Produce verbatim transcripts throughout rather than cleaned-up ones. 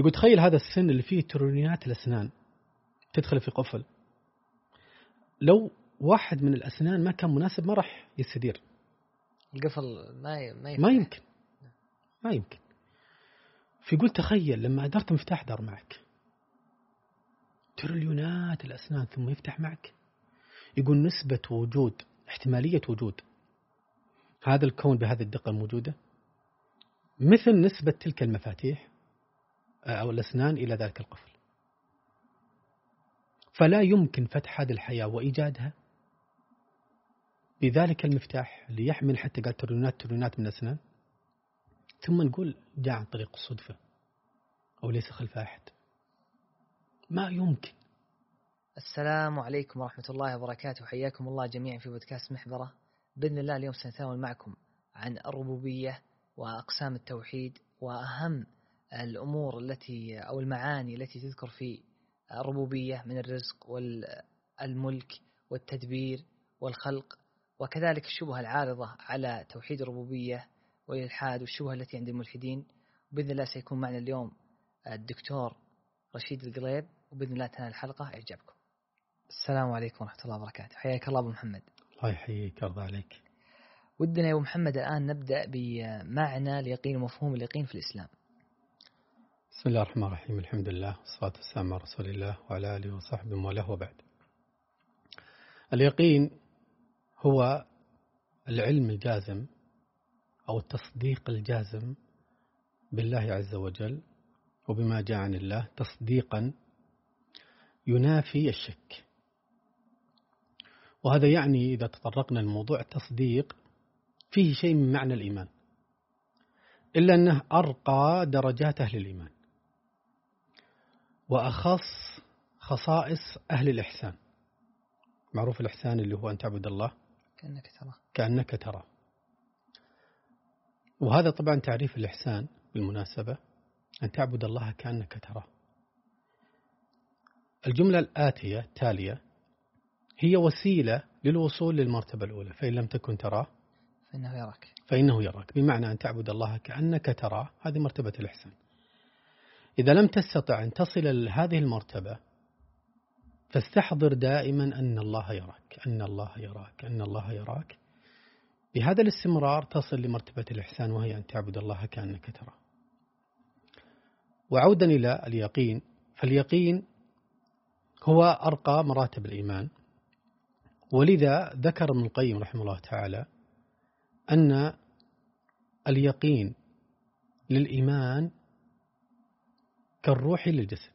يقول تخيل هذا السن اللي فيه ترونيات الأسنان تدخل في قفل، لو واحد من الأسنان ما كان مناسب ما راح يستدير القفل ما ما, ما يمكن ما يمكن. فيقول تخيل لما أدرت مفتاح دار معك تريليونات الأسنان ثم يفتح معك، يقول نسبة وجود احتمالية وجود هذا الكون بهذه الدقة الموجودة مثل نسبة تلك المفاتيح أو الأسنان إلى ذلك القفل. فلا يمكن فتح هذه الحياة وإيجادها بذلك المفتاح اللي يحمل حتى قال تريليونات تريليونات من الأسنان، ثم نقول جاء عن طريق الصدفة أو ليس خلف أحد. ما يمكن. السلام عليكم ورحمة الله وبركاته، حياكم الله جميعا في بودكاست محبرة. بإذن الله اليوم سنتناول معكم عن الربوبية وأقسام التوحيد وأهم الأمور التي أو المعاني التي تذكر في الربوبية من الرزق والملك والتدبير والخلق، وكذلك الشبهة العارضة على توحيد الربوبية والإلحاد والشبهة التي عند الملحدين. بإذن الله سيكون معنا اليوم الدكتور رشيد القليب، وبإذن الله تنال الحلقة إعجابكم. السلام عليكم ورحمة الله وبركاته، حياك الله أبو محمد. الله يحييك ويرضى عليك. ودنا يا أبو محمد الآن نبدأ بمعنى اليقين ومفهوم اليقين في الإسلام. بسم الله الرحمن الرحيم، الحمد لله والصلاة والسلام على رسول الله وعلى آله وصحبه وله وبعد. اليقين هو العلم الجازم أو التصديق الجازم بالله عز وجل وبما جاء عن الله تصديقا ينافي الشك. وهذا يعني إذا تطرقنا الموضوع التصديق فيه شيء من معنى الإيمان، إلا أنه أرقى درجات أهل الإيمان وأخص خصائص أهل الإحسان. معروف الإحسان اللي هو أن تعبد الله كأنك ترى كأنك ترى. وهذا طبعا تعريف الإحسان بالمناسبة، أن تعبد الله كأنك ترى. الجملة الآتية التالية هي وسيلة للوصول للمرتبة الأولى، فإن لم تكن تراه فإنه يراك فإنه يراك، بمعنى أن تعبد الله كأنك تراه. هذه مرتبة الإحسان. إذا لم تستطع أن تصل لهذه المرتبة فاستحضر دائما أن الله يراك أن الله يراك أن الله يراك. بهذا الاستمرار تصل لمرتبة الإحسان، وهي أن تعبد الله كأنك تراه. وعودا إلى اليقين، فاليقين هو أرقى مراتب الإيمان، ولذا ذكر ابن القيم رحمه الله تعالى أن اليقين للإيمان كالروح للجسد.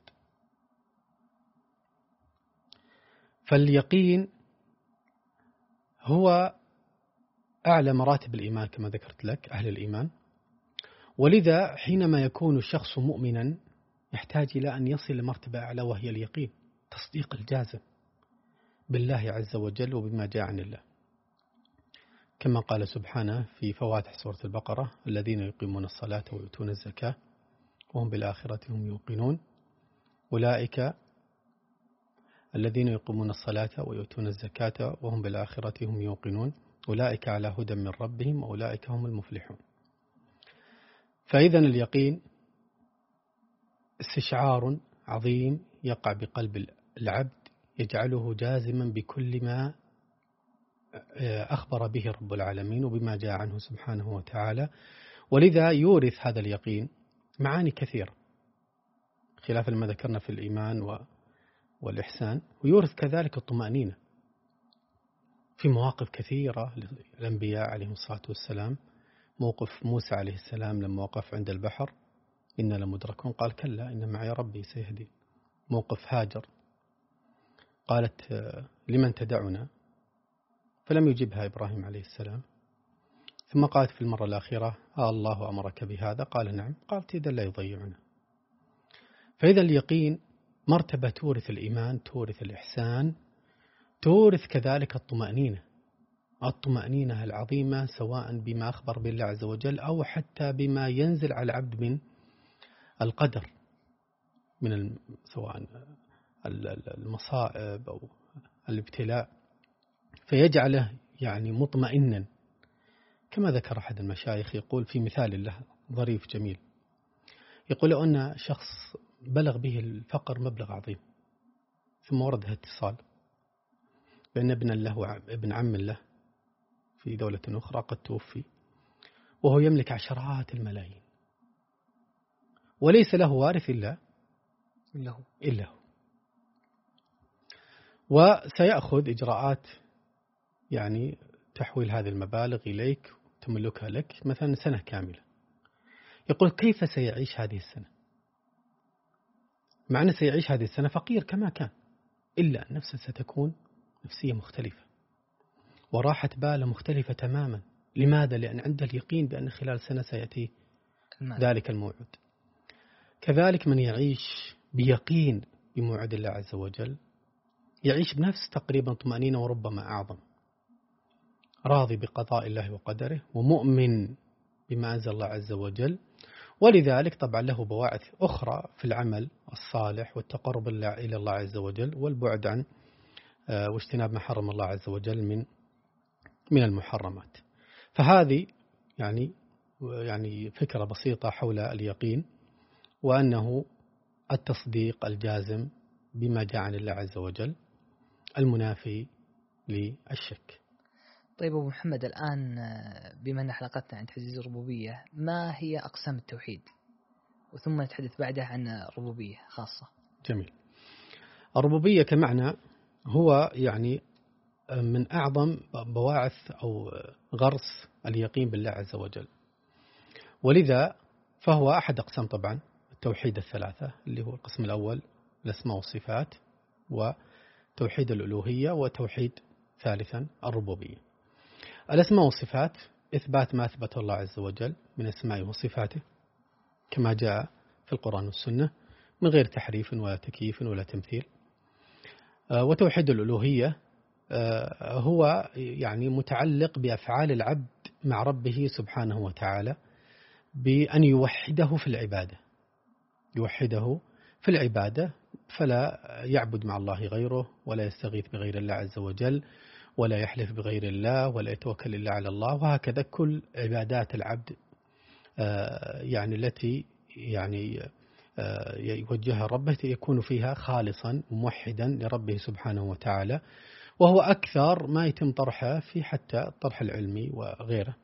فاليقين هو أعلى مراتب الإيمان كما ذكرت لك أهل الإيمان، ولذا حينما يكون الشخص مؤمنا يحتاج إلى أن يصل لمرتبة أعلى، وهي اليقين، تصديق الجازم بالله عز وجل وبما جاء عن الله، كما قال سبحانه في فواتح سورة البقرة: الذين يقيمون الصلاة ويؤتون الزكاة وهم بالآخرة هم يوقنون أولئك الذين يقيمون الصلاة ويؤتون الزكاة وهم بالآخرة هم يوقنون أولئك على هدى من ربهم وأولئك هم المفلحون. فإذا اليقين استشعار عظيم يقع بقلب العبد يجعله جازما بكل ما أخبر به رب العالمين وبما جاء عنه سبحانه وتعالى، ولذا يورث هذا اليقين معاني كثيرة خلاف ما ذكرنا في الإيمان والإحسان، ويورث كذلك الطمأنينة في مواقف كثيرة للأنبياء عليهم الصلاة والسلام. موقف موسى عليه السلام لما وقف عند البحر: إن لمدركون، قال: كلا إن معي ربي سيهدين. موقف هاجر قالت: لمن تدعنا؟ فلم يجبها إبراهيم عليه السلام. ثم قالت في المرة الأخيرة: آه الله أمرك بهذا؟ قال: نعم. قالت: إذا لا يضيعنا. فإذا اليقين مرتبة تورث الإيمان، تورث الإحسان، تورث كذلك الطمأنينة الطمأنينة العظيمة، سواء بما أخبر بالله عز وجل أو حتى بما ينزل على العبد من القدر، من سواء المصائب أو الابتلاء، فيجعله يعني مطمئنا. كما ذكر أحد المشايخ يقول في مثال له ظريف جميل، يقول أن شخص بلغ به الفقر مبلغ عظيم، ثم ورد اتصال بأن ابن له ابن عم له في دولة أخرى قد توفي، وهو يملك عشرات الملايين، وليس له وارث إلا إلا هو إلا هو، وسيأخذ إجراءات يعني تحويل هذه المبالغ إليك تملكها لك مثلا سنة كاملة. يقول كيف سيعيش هذه السنة؟ مع أنه سيعيش هذه السنة فقير كما كان، إلا أن نفسه ستكون نفسية مختلفة وراحة باله مختلفة تماما. لماذا؟ لأن عنده اليقين بأن خلال سنة سيأتي المال. ذلك الموعد. كذلك من يعيش بيقين بموعد الله عز وجل يعيش بنفس تقريبا طمأنينة وربما أعظم، راضي بقضاء الله وقدره ومؤمن بما أنزل الله عز وجل. ولذلك طبعا له بواعث أخرى في العمل الصالح والتقرب إلى الله عز وجل والبعد عن واجتناب ما حرم الله عز وجل من من المحرمات. فهذه يعني يعني فكرة بسيطة حول اليقين، وأنه التصديق الجازم بما جاء عن الله عز وجل المنافي للشك. طيب أبو محمد، الآن بما أن حلقتنا عن تعزيز الربوبية، ما هي أقسام التوحيد؟ وثم نتحدث بعدها عن الربوبية خاصة. جميل. الربوبية كمعنى هو يعني من أعظم بواعث أو غرس اليقين بالله عز وجل، ولذا فهو أحد أقسام طبعا التوحيد الثلاثة، اللي هو القسم الأول الأسماء والصفات، وتوحيد الألوهية، وتوحيد ثالثا الربوبية. الأسماء والصفات إثبات ما أثبته الله عز وجل من أسمائه وصفاته كما جاء في القرآن والسنة من غير تحريف ولا تكييف ولا تمثيل. وتوحيد الألوهية هو يعني متعلق بأفعال العبد مع ربه سبحانه وتعالى بأن يوحده في العبادة، يوحده في العبادة فلا يعبد مع الله غيره، ولا يستغيث بغير الله عز وجل، ولا يحلف بغير الله، ولا يتوكل إلا على الله. وهكذا كل عبادات العبد يعني التي يعني يوجهها ربه يكون فيها خالصا موحدا لربه سبحانه وتعالى، وهو أكثر ما يتم طرحه في حتى الطرح العلمي وغيره.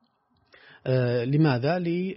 لماذا؟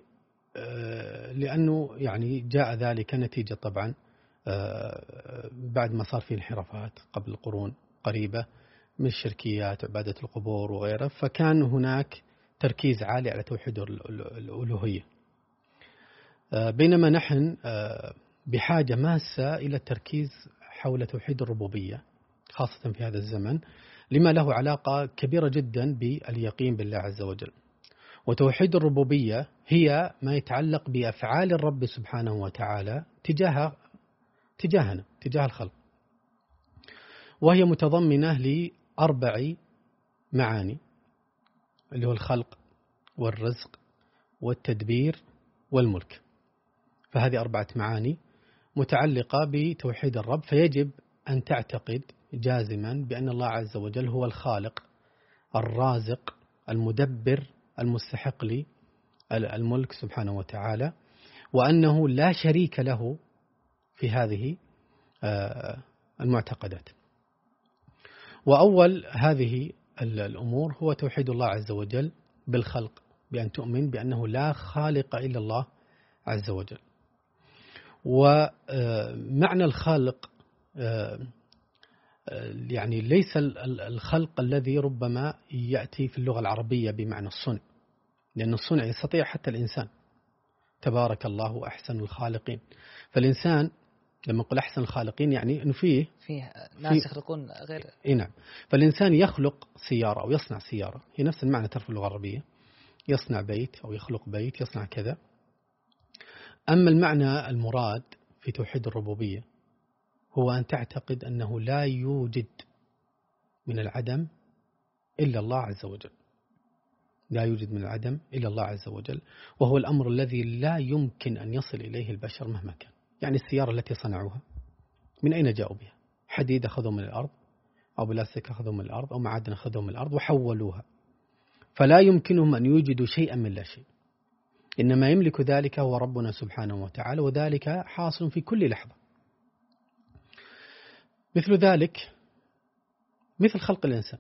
لأنه يعني جاء ذلك نتيجة طبعا بعد ما صار في انحرافات قبل قرون قريبة من الشركيات وعبادة القبور وغيره، فكان هناك تركيز عالي على توحيد الألوهية، بينما نحن بحاجة ماسة إلى التركيز حول توحيد الربوبية خاصة في هذا الزمن، لما له علاقة كبيرة جدا باليقين بالله عز وجل. وتوحيد الربوبية هي ما يتعلق بأفعال الرب سبحانه وتعالى تجاه تجاهنا تجاه الخلق، وهي متضمنة لأربع معاني، اللي هو الخلق والرزق والتدبير والملك. فهذه أربعة معاني متعلقة بتوحيد الرب، فيجب أن تعتقد جازما بأن الله عز وجل هو الخالق الرازق المدبر المستحق للملك سبحانه وتعالى، وأنه لا شريك له في هذه المعتقدات. وأول هذه الأمور هو توحيد الله عز وجل بالخلق، بأن تؤمن بأنه لا خالق إلا الله عز وجل. ومعنى الخالق يعني ليس الخلق الذي ربما يأتي في اللغة العربية بمعنى الصنع، لأن الصنع يستطيع حتى الإنسان، تبارك الله أحسن الخالقين. فالإنسان لما نقول أحسن الخالقين يعني أنه فيه فيه ناس يخلقون غير إيه نعم. فالإنسان يخلق سيارة أو يصنع سيارة، هي نفس المعنى ترى في اللغة العربية، يصنع بيت أو يخلق بيت، يصنع كذا. أما المعنى المراد في توحيد الربوبية هو أن تعتقد أنه لا يوجد من العدم إلا الله عز وجل، لا يوجد من العدم إلا الله عز وجل، وهو الأمر الذي لا يمكن أن يصل إليه البشر مهما كان. يعني السيارة التي صنعوها من أين جاءوا بها؟ حديد أخذوا من الأرض، أو بلاستيك أخذوا من الأرض، أو معادن أخذوا من الأرض وحولوها، فلا يمكنهم أن يوجدوا شيئا من لا شيء. إنما يملك ذلك هو ربنا سبحانه وتعالى، وذلك حاصل في كل لحظة. مثل ذلك مثل خلق الإنسان.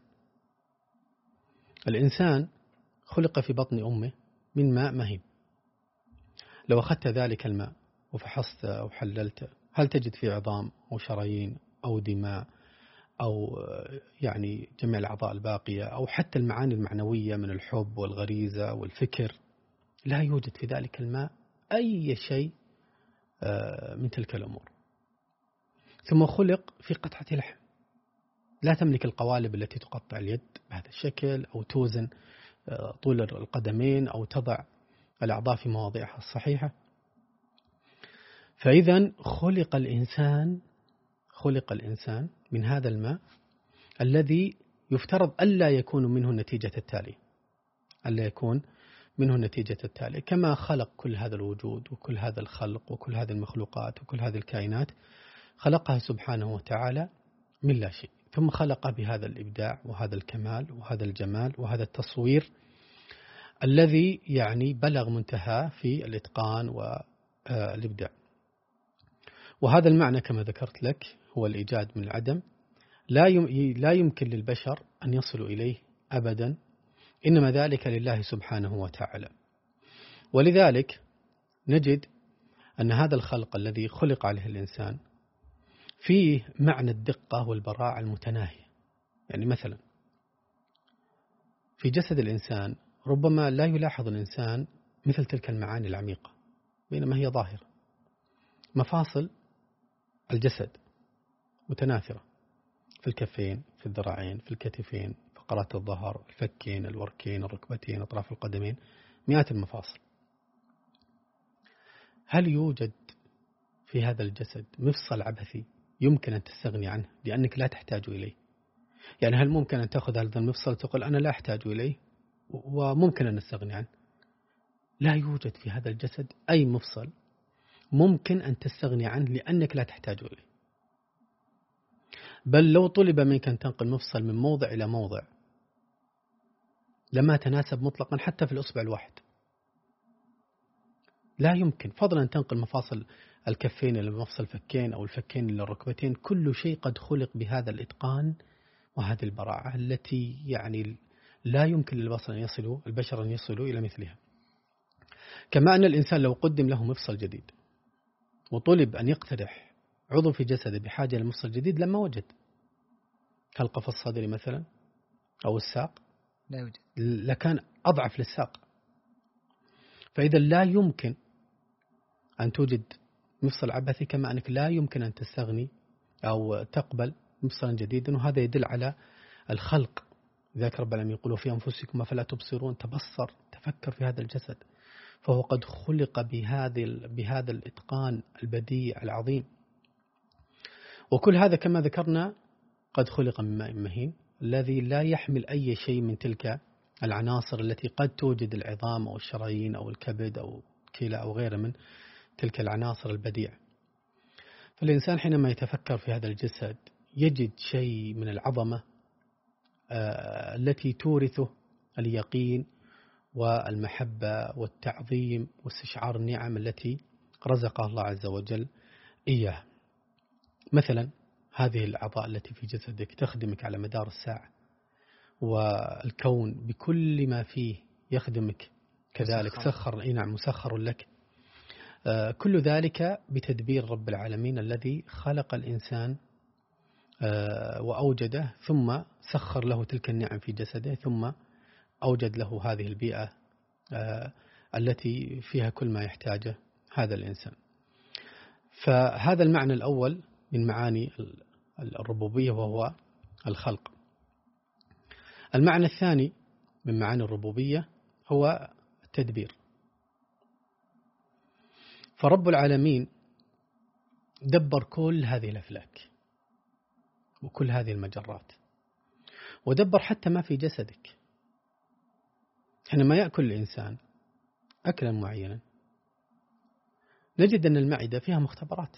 الإنسان خلق في بطن أمه من ماء مهين. لو أخذت ذلك الماء وفحصت أو حللت، هل تجد فيه عظام أو شرايين أو دماء أو يعني جميع الأعضاء الباقية أو حتى المعاني المعنوية من الحب والغريزة والفكر؟ لا يوجد في ذلك الماء أي شيء من تلك الأمور. ثم خلق في قطعة لحم، لا تملك القوالب التي تقطع اليد بهذا الشكل أو توزن طول القدمين أو تضع الأعضاء في مواضعها الصحيحة. فإذا خلق الإنسان خلق الإنسان من هذا الماء الذي يفترض ألا يكون منه النتيجة التالية ألا يكون منه النتيجة التالية كما خلق كل هذا الوجود وكل هذا الخلق وكل هذه المخلوقات وكل هذه الكائنات، خلقها سبحانه وتعالى من لا شيء، ثم خلق بهذا الإبداع وهذا الكمال وهذا الجمال وهذا التصوير الذي يعني بلغ منتهى في الإتقان والإبداع. وهذا المعنى كما ذكرت لك هو الإيجاد من العدم، لا لا يمكن للبشر أن يصلوا إليه أبدا، إنما ذلك لله سبحانه وتعالى. ولذلك نجد أن هذا الخلق الذي خلق عليه الإنسان فيه معنى الدقة والبراعة المتناهية. يعني مثلا في جسد الإنسان ربما لا يلاحظ الإنسان مثل تلك المعاني العميقة بينما هي ظاهرة. مفاصل الجسد متناثرة في الكفين، في الذراعين، في الكتفين، فقرات الظهر، الفكين، الوركين، الركبتين، أطراف القدمين، مئات المفاصل. هل يوجد في هذا الجسد مفصل عبثي يمكن أن تستغني عنه لأنك لا تحتاج إليه؟ يعني هل ممكن أن تأخذ هذا المفصل وتقول أنا لا أحتاج إليه وممكن أن نستغني عنه؟ لا يوجد في هذا الجسد أي مفصل ممكن أن تستغني عنه لأنك لا تحتاج إليه. بل لو طلب منك أن تنقل مفصل من موضع إلى موضع لما تناسب مطلقا حتى في الأصبع الواحد، لا يمكن، فضلا أن تنقل مفاصل الكفين إلى مفصل الفكين أو الفكين إلى الركبتين. كل شيء قد خلق بهذا الإتقان وهذه البراعة التي يعني لا يمكن للبشر أن يصلوا البشر أن يصلوا إلى مثلها. كما أن الإنسان لو قدم له مفصل جديد وطلب أن يقترح عضو في جسده بحاجة لمفصل جديد لما وجد، كالقفص الصدري مثلا أو الساق، لا يوجد، لكان أضعف للساق. فإذا لا يمكن أن توجد مفصل عبثي، كما أنك لا يمكن أن تستغني أو تقبل مفصلا جديدا. وهذا يدل على الخلق. ذاك رب العالمين يقول في أنفسكم فلا تبصرون، تبصر، تفكر في هذا الجسد، فهو قد خلق بهذا بهذا الإتقان البديع العظيم. وكل هذا كما ذكرنا قد خلق من ماء مهين الذي لا يحمل أي شيء من تلك العناصر التي قد توجد العظام أو الشرايين أو الكبد أو الكلى أو غيره من تلك العناصر البديعة. فالإنسان حينما يتفكر في هذا الجسد يجد شيء من العظمة التي تورثه اليقين والمحبة والتعظيم واستشعار النعم التي رزقها الله عز وجل إياه. مثلا هذه الأعضاء التي في جسدك تخدمك على مدار الساعة، والكون بكل ما فيه يخدمك كذلك، سخر أي نعم مسخر لك. كل ذلك بتدبير رب العالمين الذي خلق الإنسان وأوجده، ثم سخر له تلك النعم في جسده، ثم أوجد له هذه البيئة التي فيها كل ما يحتاجه هذا الإنسان. فهذا المعنى الأول من معاني الربوبية وهو الخلق. المعنى الثاني من معاني الربوبية هو التدبير. فرب العالمين دبر كل هذه الأفلاك وكل هذه المجرات، ودبر حتى ما في جسدك. حينما يأكل الإنسان أكلا معينا نجد أن المعدة فيها مختبرات،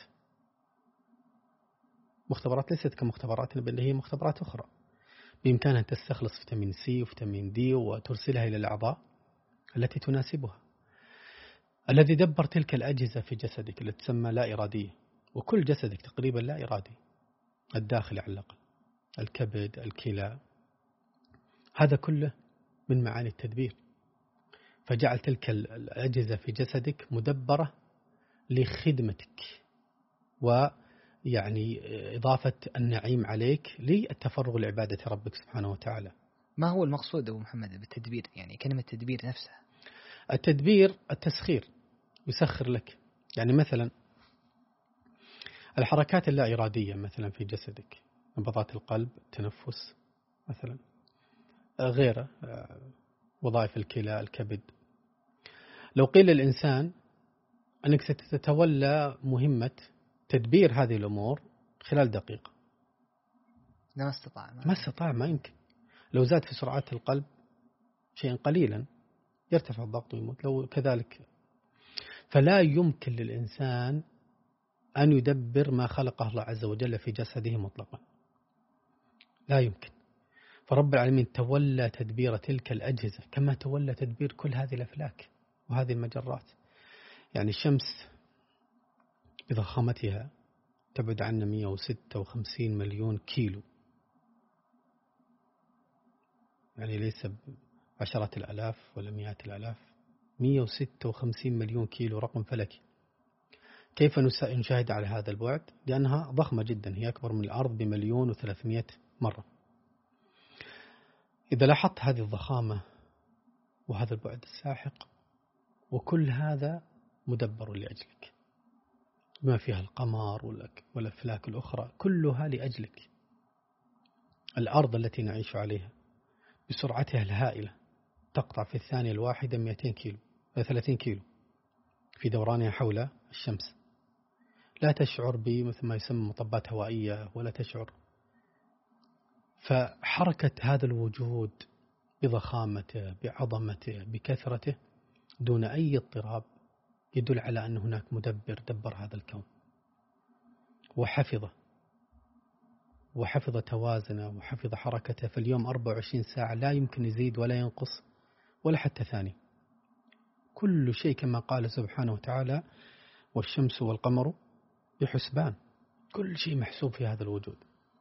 مختبرات ليست كمختبراتنا بل هي مختبرات أخرى بإمكانها أن تستخلص فيتامين سي وفيتامين دي وترسلها إلى الأعضاء التي تناسبها. الذي دبر تلك الأجهزة في جسدك التي تسمى لا إرادية، وكل جسدك تقريبا لا إرادي، الداخل على الأقل، الكبد، الكلى، هذا كله من معاني التدبير. فجعل تلك الأجهزة في جسدك مدبرة لخدمتك، ويعني إضافة النعيم عليك للتفرغ لعبادة ربك سبحانه وتعالى. ما هو المقصود أبو محمد بالتدبير؟ يعني كلمة تدبير نفسها. التدبير التسخير، يسخر لك. يعني مثلا الحركات اللا إرادية مثلا في جسدك، نبضات القلب، التنفس مثلا، غيره، وظائف الكلى، الكبد، لو قيل للإنسان أنك ستتولى مهمة تدبير هذه الأمور خلال دقيقة، ما استطاع ما, ما استطاع، ما يمكن. لو زاد في سرعات القلب شيئا قليلا يرتفع الضغط ويموت، لو كذلك. فلا يمكن للإنسان أن يدبر ما خلقه الله عز وجل في جسده مطلقا، لا يمكن. فرب العالمين تولى تدبير تلك الأجهزة كما تولى تدبير كل هذه الأفلاك وهذه المجرات. يعني الشمس بضخامتها تبعد عنا مئة وستة وخمسين مليون كيلو، يعني ليس بعشرات الآلاف ولا مئات الآلاف، مئة وستة وخمسين مليون كيلو، رقم فلكي. كيف نشاهد على هذا البعد؟ لأنها ضخمة جدا، هي أكبر من الأرض بمليون وثلاثمائة مرة. إذا لاحظت هذه الضخامة وهذا البعد الساحق، وكل هذا مدبر لأجلك، ما فيها القمر والأفلاك الأخرى كلها لأجلك. الأرض التي نعيش عليها بسرعتها الهائلة تقطع في الثانية الواحدة مئتين كيلو، ثلاثين كيلو في دورانها حول الشمس، لا تشعر بمثل ما يسمى مطبات هوائية ولا تشعر. فحركة هذا الوجود بضخامته، بعظمته، بكثرته، دون أي اضطراب، يدل على أن هناك مدبر دبر هذا الكون وحفظه وحفظ توازنه وحفظ حركته. في اليوم أربعة وعشرين ساعة لا يمكن يزيد ولا ينقص ولا حتى ثاني، كل شيء كما قال سبحانه وتعالى: والشمس والقمر بحسبان، كل شيء محسوب في هذا الوجود.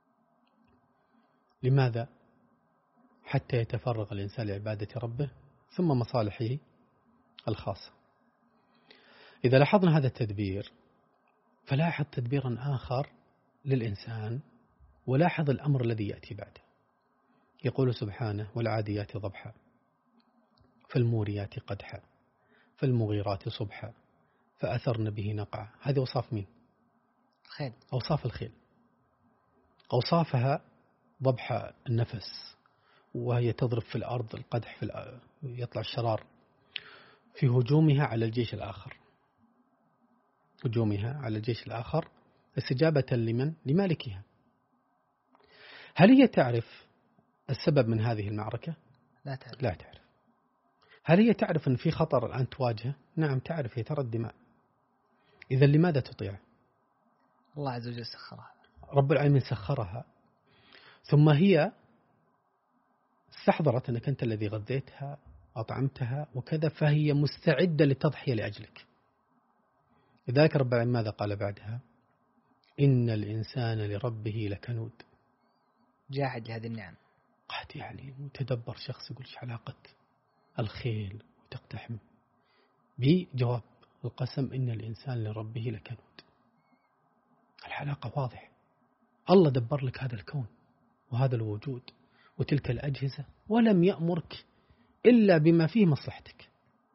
لماذا؟ حتى يتفرغ الإنسان لعبادة ربه ثم مصالحه الخاصة. إذا لاحظنا هذا التدبير، فلاحظ تدبيرا آخر للإنسان، ولاحظ الأمر الذي يأتي بعده. يقول سبحانه: والعاديات ضبحا فالموريات قدحا فالمغيرات صبحا فأثرن به نقعا. هذه أوصاف مين؟ الخيل. أوصاف الخيل. أوصافها ضبح النفس، وهي تضرب في الأرض، القدح في الأرض، يطلع الشرار في هجومها على الجيش الآخر، هجومها على الجيش الآخر استجابة لمن؟ لمالكها. هل هي تعرف السبب من هذه المعركة؟ لا تعرف. لا تعرف. هل هي تعرف أن في خطر الآن تواجهه؟ نعم تعرف، هي ترى الدماء. إذا لماذا تطيع؟ الله عز وجل سخرها، رب العالمين سخرها، ثم هي استحضرت أنك أنت الذي غذيتها أطعمتها وكذا، فهي مستعدة للتضحية لأجلك. لذلك رب العالمين ماذا قال بعدها؟ إن الإنسان لربه لكنود. جاحد لهذه النعم. قد يعني متدبر شخص يقول ايش علاقة الخيل وتقتحم بجواب القسم: إن الإنسان لربه لكنود. العلاقة واضح. الله دبر لك هذا الكون وهذا الوجود وتلك الأجهزة، ولم يأمرك إلا بما فيه مصلحتك.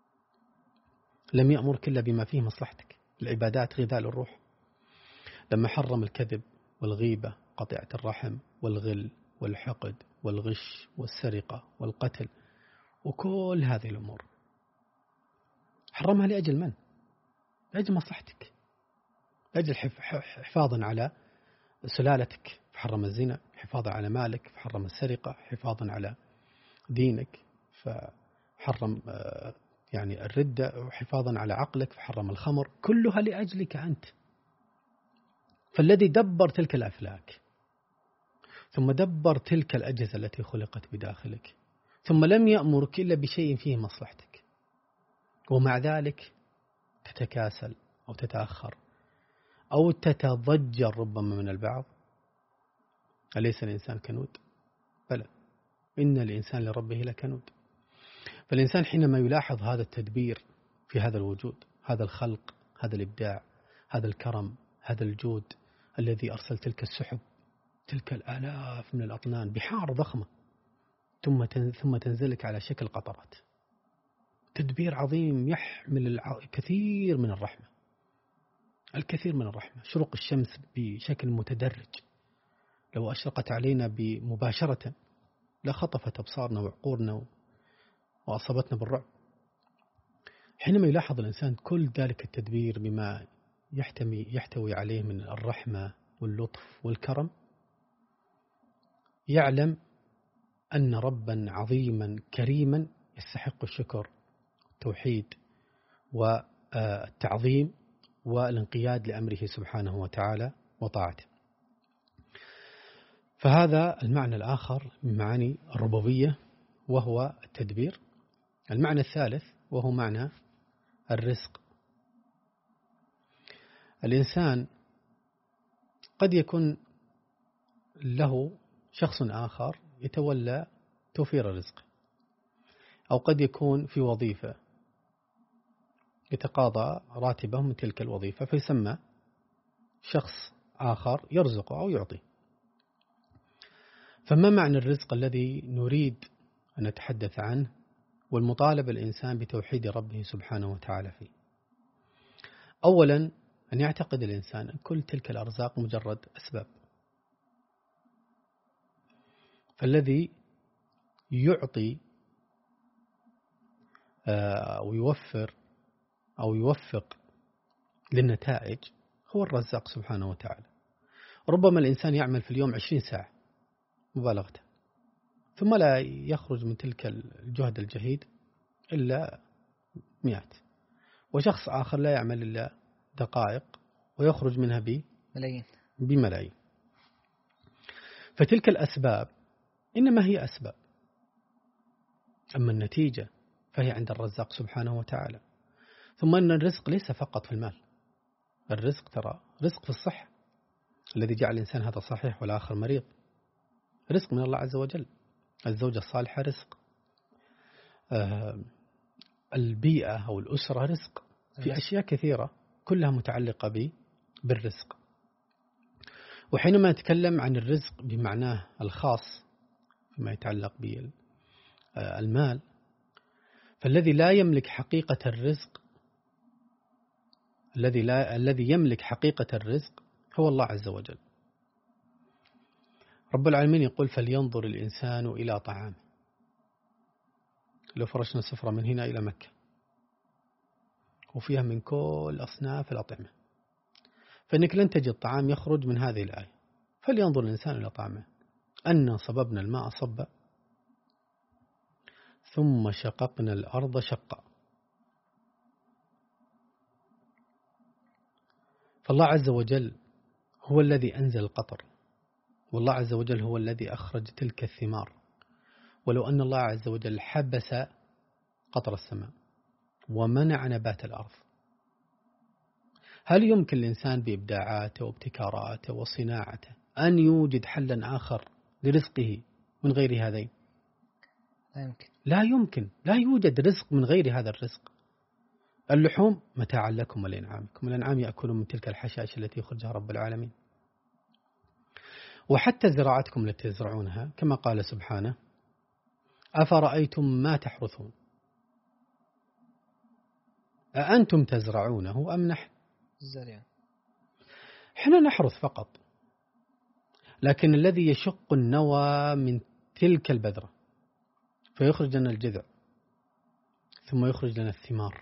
لم يأمرك إلا بما فيه مصلحتك. العبادات غذاء الروح. لما حرم الكذب والغيبة، قطيعة الرحم والغل والحقد والغش والسرقة والقتل وكل هذه الأمور، حرمها لأجل من؟ لأجل مصلحتك، لأجل حفاظا على سلالتك، فحرم الزنا. حفاظا على مالك فحرم السرقة. حفاظا على دينك فحرم يعني الردة. وحفاظا على عقلك فحرم الخمر. كلها لأجلك أنت. فالذي دبر تلك الأفلاك، ثم دبر تلك الأجهزة التي خلقت بداخلك، ثم لم يأمرك إلا بشيء فيه مصلحتك، ومع ذلك تتكاسل أو تتأخر أو تتضجر ربما من البعض، أليس الإنسان كنود؟ بلى، إن الإنسان لربه لكنود. فالإنسان حينما يلاحظ هذا التدبير في هذا الوجود، هذا الخلق، هذا الإبداع، هذا الكرم، هذا الجود الذي أرسل تلك السحب، تلك الآلاف من الأطنان، بحار ضخمة، ثم ثم تنزلك على شكل قطرات، تدبير عظيم يحمل الكثير من الرحمة، الكثير من الرحمة. شروق الشمس بشكل متدرج لو أشرقت علينا بمباشرة لخطفت أبصارنا وعقورنا وأصابتنا بالرعب. حينما يلاحظ الإنسان كل ذلك التدبير بما يحتمي يحتوي عليه من الرحمة واللطف والكرم، يعلم أن ربا عظيما كريما يستحق الشكر والتوحيد والتعظيم والانقياد لأمره سبحانه وتعالى وطاعته. فهذا المعنى الآخر من معاني الربوبية وهو التدبير. المعنى الثالث وهو معنى الرزق. الإنسان قد يكون له شخص آخر يتولى توفير الرزق، أو قد يكون في وظيفة يتقاضى راتبه من تلك الوظيفة فيسمى شخص آخر يرزقه أو يعطي. فما معنى الرزق الذي نريد أن نتحدث عنه والمطالب الإنسان بتوحيد ربه سبحانه وتعالى فيه؟ أولا أن يعتقد الإنسان أن كل تلك الأرزاق مجرد أسباب، فالذي يعطي أو يوفر أو يوفق للنتائج هو الرزاق سبحانه وتعالى. ربما الإنسان يعمل في اليوم عشرين ساعة مبالغة، ثم لا يخرج من تلك الجهد الجهيد إلا مئات، وشخص آخر لا يعمل إلا دقائق ويخرج منها بملايين بملايين. فتلك الأسباب إنما هي أسباب، أما النتيجة فهي عند الرزاق سبحانه وتعالى. ثم أن الرزق ليس فقط في المال، الرزق ترى رزق في الصحة، الذي جعل الإنسان هذا صحيح والآخر مريض رزق من الله عز وجل. الزوجة الصالحة رزق، آه البيئة أو الأسرة رزق، في أشياء كثيرة كلها متعلقة به بالرزق. وحينما نتكلم عن الرزق بمعناه الخاص فيما يتعلق بالمال، فالذي لا يملك حقيقة الرزق الذي لا الذي يملك حقيقة الرزق هو الله عز وجل. رب العالمين يقول: فلينظر الإنسان إلى طعامه. لو فرشنا سفرة من هنا إلى مكة وفيها من كل أصناف الأطعمة، فإنك لن تجد طعام يخرج من هذه الآية. فلينظر الإنسان إلى طعامه أنا صببنا الماء صبا ثم شققنا الأرض شقا. فالله عز وجل هو الذي أنزل القطر، والله عز وجل هو الذي أخرج تلك الثمار. ولو أن الله عز وجل حبس قطر السماء ومنع نبات الأرض، هل يمكن الإنسان بإبداعاته وابتكاراته وصناعته أن يوجد حلا آخر لرزقه من غير هذين؟ لا يمكن. لا يمكن، لا يوجد رزق من غير هذا الرزق. اللحوم متاعا لكم ولأنعامكم، الأنعام يأكلون من تلك الحشائش التي يخرجها رب العالمين. وحتى زراعتكم التي تزرعونها كما قال سبحانه: أفرأيتم ما تحرثون أأنتم تزرعونه أم نحن الزارعون؟ حين نحرث فقط، لكن الذي يشق النوى من تلك البذرة فيخرج لنا الجذع ثم يخرج لنا الثمار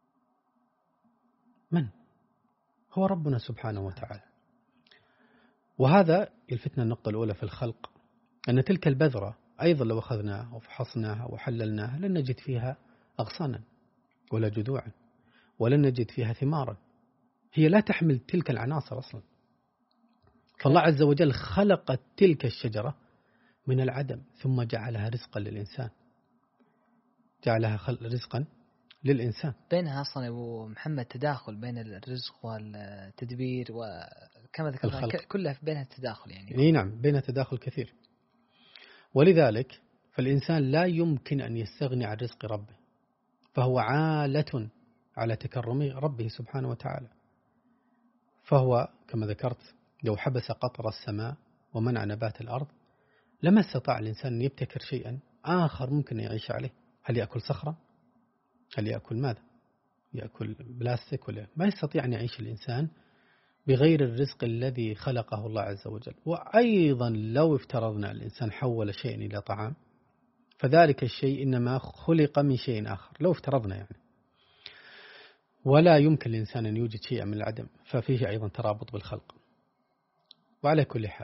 من؟ هو ربنا سبحانه وتعالى. وهذا يلفتنا النقطة الأولى في الخلق، أن تلك البذرة أيضا لو أخذناها وفحصناها وحللناها لن نجد فيها أغصانا ولا جذوعا ولن نجد فيها ثمارا، هي لا تحمل تلك العناصر أصلا. فالله عز وجل خلق تلك الشجرة من العدم ثم جعلها رزقا للإنسان، جعلها رزقا للإنسان. بينها أصلا أبو محمد تداخل بين الرزق والتدبير وكما ذكرنا كلها بينها تداخل يعني. إيه نعم بينها تداخل كثير. ولذلك فالإنسان لا يمكن أن يستغني عن رزق ربه، فهو عالة على تكرم ربه سبحانه وتعالى. فهو كما ذكرت لو حبس قطر السماء ومنع نبات الأرض لما استطاع الإنسان أن يبتكر شيئا آخر ممكن يعيش عليه. هل يأكل صخرة؟ هل يأكل ماذا؟ يأكل بلاستيك ولا ما يستطيع أن يعيش الإنسان بغير الرزق الذي خلقه الله عز وجل. وأيضا لو افترضنا الإنسان حول شيء إلى طعام فذلك الشيء إنما خلق من شيء آخر، لو افترضنا يعني، ولا يمكن للإنسان أن يوجد شيئا من العدم، ففيه أيضا ترابط بالخلق. وعلى كل حال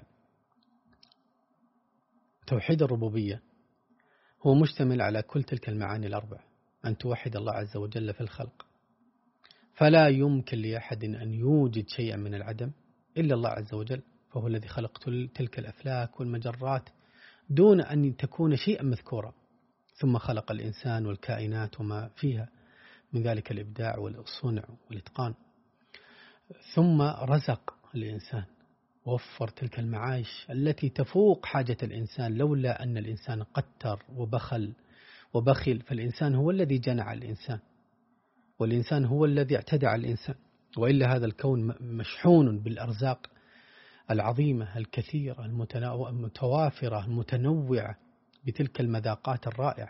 توحيد الربوبية هو مشتمل على كل تلك المعاني الأربع، أن توحد الله عز وجل في الخلق، فلا يمكن لأحد أن يوجد شيئا من العدم إلا الله عز وجل، فهو الذي خلق تلك الأفلاك والمجرات دون أن تكون شيئا مذكورا، ثم خلق الإنسان والكائنات وما فيها من ذلك الإبداع والصنع والإتقان، ثم رزق الإنسان ووفر تلك المعايش التي تفوق حاجة الإنسان، لولا أن الإنسان قتر وبخل وبخل فالإنسان هو الذي جنع الإنسان، والإنسان هو الذي اعتدى على الإنسان، وإلا هذا الكون مشحون بالأرزاق العظيمة الكثيرة المتوافرة المتنوعة بتلك المذاقات الرائعة.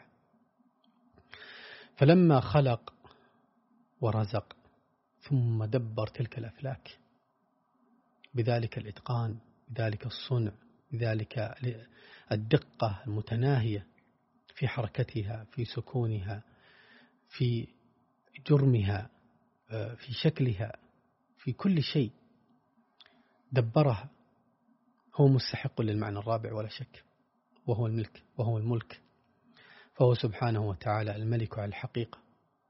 فلما خلق ورزق ثم دبر تلك الأفلاك بذلك الإتقان، بذلك الصنع، بذلك الدقة المتناهية في حركتها، في سكونها، في جرمها، في شكلها، في كل شيء دبرها، هو مستحق للمعنى الرابع ولا شك، وهو الملك وهو الملك. فهو سبحانه وتعالى الملك على الحقيقة،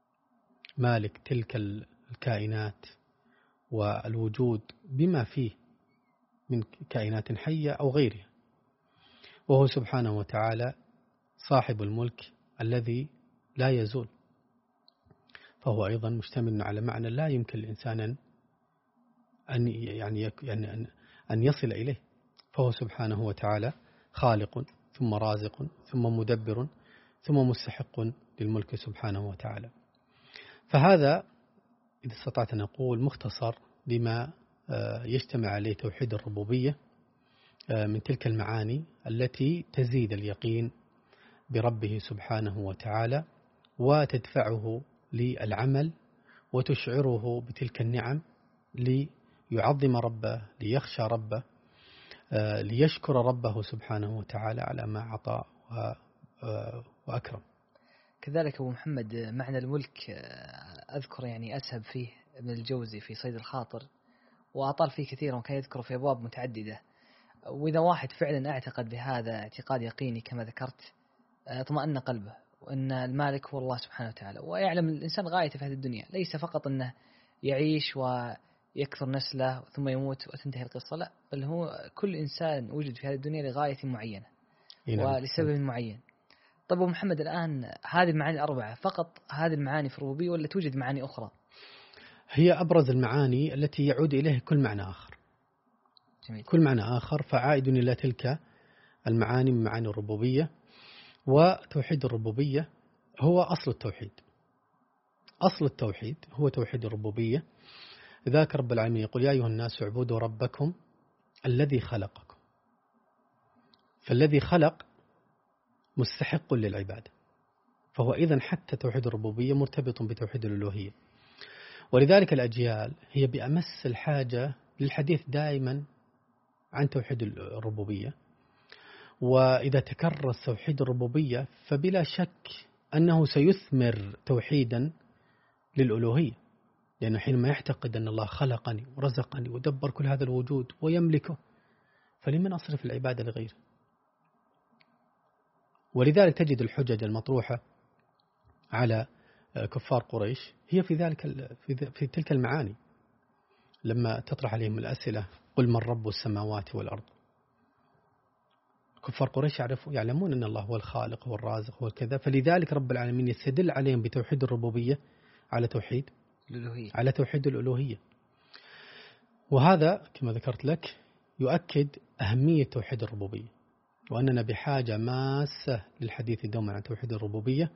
مالك تلك الكائنات والوجود بما فيه من كائنات حية أو غيرها، وهو سبحانه وتعالى صاحب الملك الذي لا يزول، فهو أيضا مشتمل على معنى لا يمكن الإنسان أن يعني يعني أن يصل إليه. فهو سبحانه وتعالى خالق ثم رازق ثم مدبر ثم مستحق للملك سبحانه وتعالى. فهذا إذا استطعت أن أقول مختصر لما يجتمع عليه توحيد الربوبية من تلك المعاني التي تزيد اليقين بربه سبحانه وتعالى وتدفعه للعمل وتشعره بتلك النعم ليعظم ربه، ليخشى ربه، ليشكر ربه سبحانه وتعالى على ما أعطى وأكرم. كذلك أبو محمد معنى الملك أذكر يعني أسهب فيه ابن الجوزي في صيد الخاطر، وأطال فيه كثيرا وكان يذكر في أبواب متعددة. وإذا واحد فعلا اعتقد بهذا اعتقاد يقيني كما ذكرت اطمأن قلبه، وأن المالك هو الله سبحانه وتعالى، ويعلم الإنسان غايته في هذه الدنيا، ليس فقط أنه يعيش ويكثر نسله ثم يموت وتنتهي القصة، لا، بل هو كل إنسان وجد في هذه الدنيا لغاية معينة ولسبب معين. طيب أبو محمد الآن هذه المعاني الأربعة فقط هذه المعاني في الربوبية ولا توجد معاني أخرى؟ هي أبرز المعاني التي يعود إليه كل معنى آخر. جميل. كل معنى آخر فعائد إلى تلك المعاني من معاني الربوبية. وتوحيد الربوبية هو أصل التوحيد، أصل التوحيد هو توحيد الربوبية. ذاك رب العالمين يقول يا أيها الناس اعبدوا ربكم الذي خلقكم، فالذي خلق مستحق للعبادة، فهو إذن حتى توحيد الربوبية مرتبط بتوحيد الألوهية. ولذلك الأجيال هي بأمس الحاجة للحديث دائما عن توحيد الربوبية، وإذا تكرر توحيد الربوبية فبلا شك أنه سيثمر توحيدا للألوهية، لأنه حينما يعتقد أن الله خلقني ورزقني ودبر كل هذا الوجود ويملكه، فلمن أصرف العبادة لغيره؟ ولذلك تجد الحجج المطروحة على كفار قريش هي في ذلك في تلك المعاني، لما تطرح عليهم الأسئلة قل من رب السماوات والأرض، كفار قريش يعرفوا يعلمون أن الله هو الخالق هو الرازق هو كذا، فلذلك رب العالمين يستدل عليهم بتوحيد الربوبية على توحيد الألوهية على توحيد الألوهية. وهذا كما ذكرت لك يؤكد أهمية توحيد الربوبية، وأننا بحاجة ماسة للحديث دوما عن توحيد الربوبية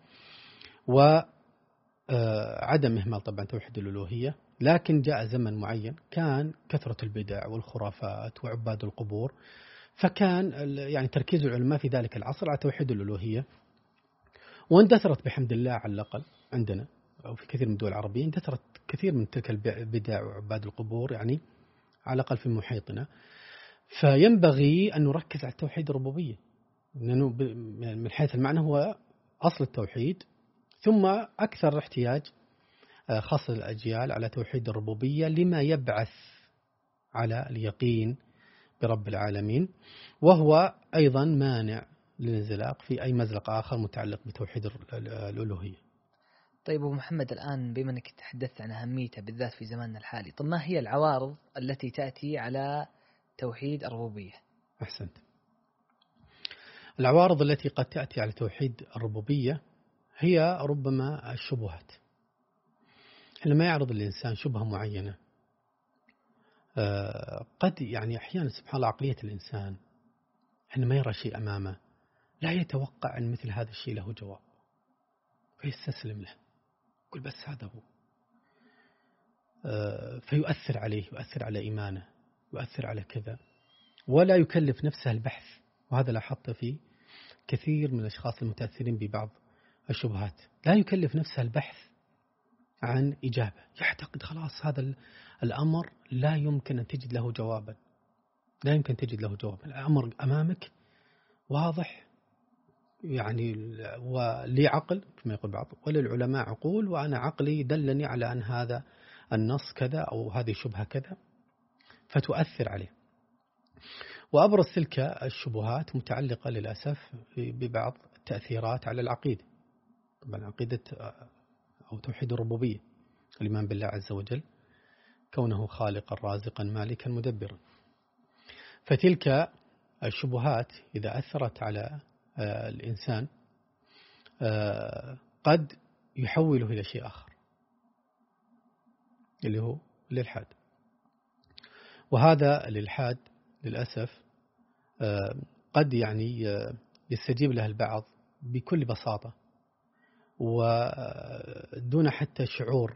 وعدم إهمال طبعا توحيد الألوهية. لكن جاء زمن معين كان كثرة البدع والخرافات وعباد القبور، فكان يعني تركيز العلماء في ذلك العصر على توحيد الألوهية، واندثرت بحمد الله على الأقل عندنا أو في كثير من الدول العربية اندثرت كثير من تلك البدع وعباد القبور يعني على الأقل في محيطنا. فينبغي أن نركز على توحيد الربوبية، لأنه من حيث المعنى هو أصل التوحيد، ثم أكثر احتياج خاصة الأجيال على توحيد الربوبية لما يبعث على اليقين برب العالمين، وهو أيضا مانع للانزلاق في أي مزلق آخر متعلق بتوحيد الألوهية. طيب أبو محمد، الآن بما أنك تحدثت عن أهميته بالذات في زماننا الحالي، طب ما هي العوارض التي تأتي على توحيد الربوبية؟ أحسنت. العوارض التي قد تأتي على توحيد الربوبية هي ربما الشبهات. لما يعرض الإنسان شبهة معينة قد يعني أحيانا سبحان الله عقلية الإنسان عندما يرى شيء أمامه لا يتوقع أن مثل هذا الشيء له جواب، فيستسلم له، يقول بس هذا هو، فيؤثر عليه، يؤثر على إيمانه، يؤثر على كذا، ولا يكلف نفسه البحث. وهذا لاحظت في كثير من الأشخاص المتأثرين ببعض الشبهات، لا يكلف نفسه البحث عن إجابة، يعتقد خلاص هذا الأمر لا يمكن أن تجد له جوابا، لا يمكن تجد له جوابا، الأمر أمامك واضح يعني، ولي عقل كما يقول بعض، وللعلماء عقول، وأنا عقلي دلني على أن هذا النص كذا أو هذه الشبهة كذا، فتؤثر عليه. وأبرز تلك الشبهات متعلقة للأسف ببعض التأثيرات على العقيدة، طبعا عقيدة أو توحيد الربوبية، الإيمان بالله عز وجل كونه خالقا رازقا مالكا مدبرا. فتلك الشبهات إذا أثرت على الإنسان قد يحوله إلى شيء آخر اللي هو الإلحاد. وهذا الإلحاد للأسف قد يعني يستجيب له البعض بكل بساطة ودون حتى شعور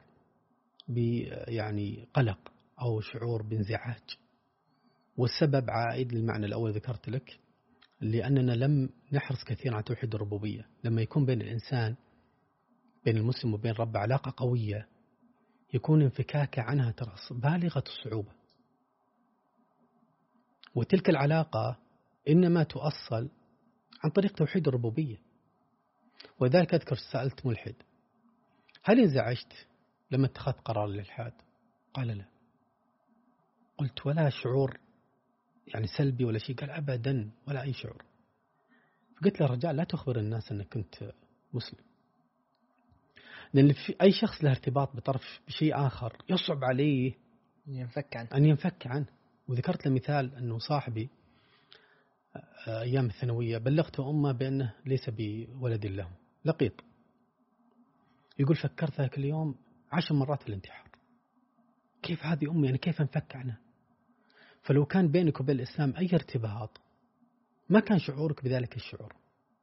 يعني قلق أو شعور بانزعاج. والسبب عائد للمعنى الأول ذكرت لك، لأننا لم نحرص كثيرا على توحيد الربوبية. لما يكون بين الإنسان بين المسلم وبين رب علاقة قوية يكون انفكاك عنها بالغة الصعوبة، وتلك العلاقة إنما تؤصل عن طريق توحيد الربوبية. وذلك أذكر سألت ملحد هل انزعجت لما اتخذت قرار الإلحاد؟ قال لا. قلت ولا شعور يعني سلبي ولا شيء؟ قال أبدا ولا أي شعور. فقلت له رجاء لا تخبر الناس أنك كنت مسلم، لأن في أي شخص له ارتباط بطرف بشيء آخر يصعب عليه ينفك عنه. أن ينفك عنه. وذكرت له مثال أنه صاحبي أيام الثانوية بلغته أمه بأنه ليس بولد له، لقيط. يقول فكرت ذاك اليوم عشر مرات في الانتحار. كيف هذه أمي؟ يعني كيف أنفك عنها؟ فلو كان بينك وبين الإسلام أي ارتباط ما كان شعورك بذلك الشعور.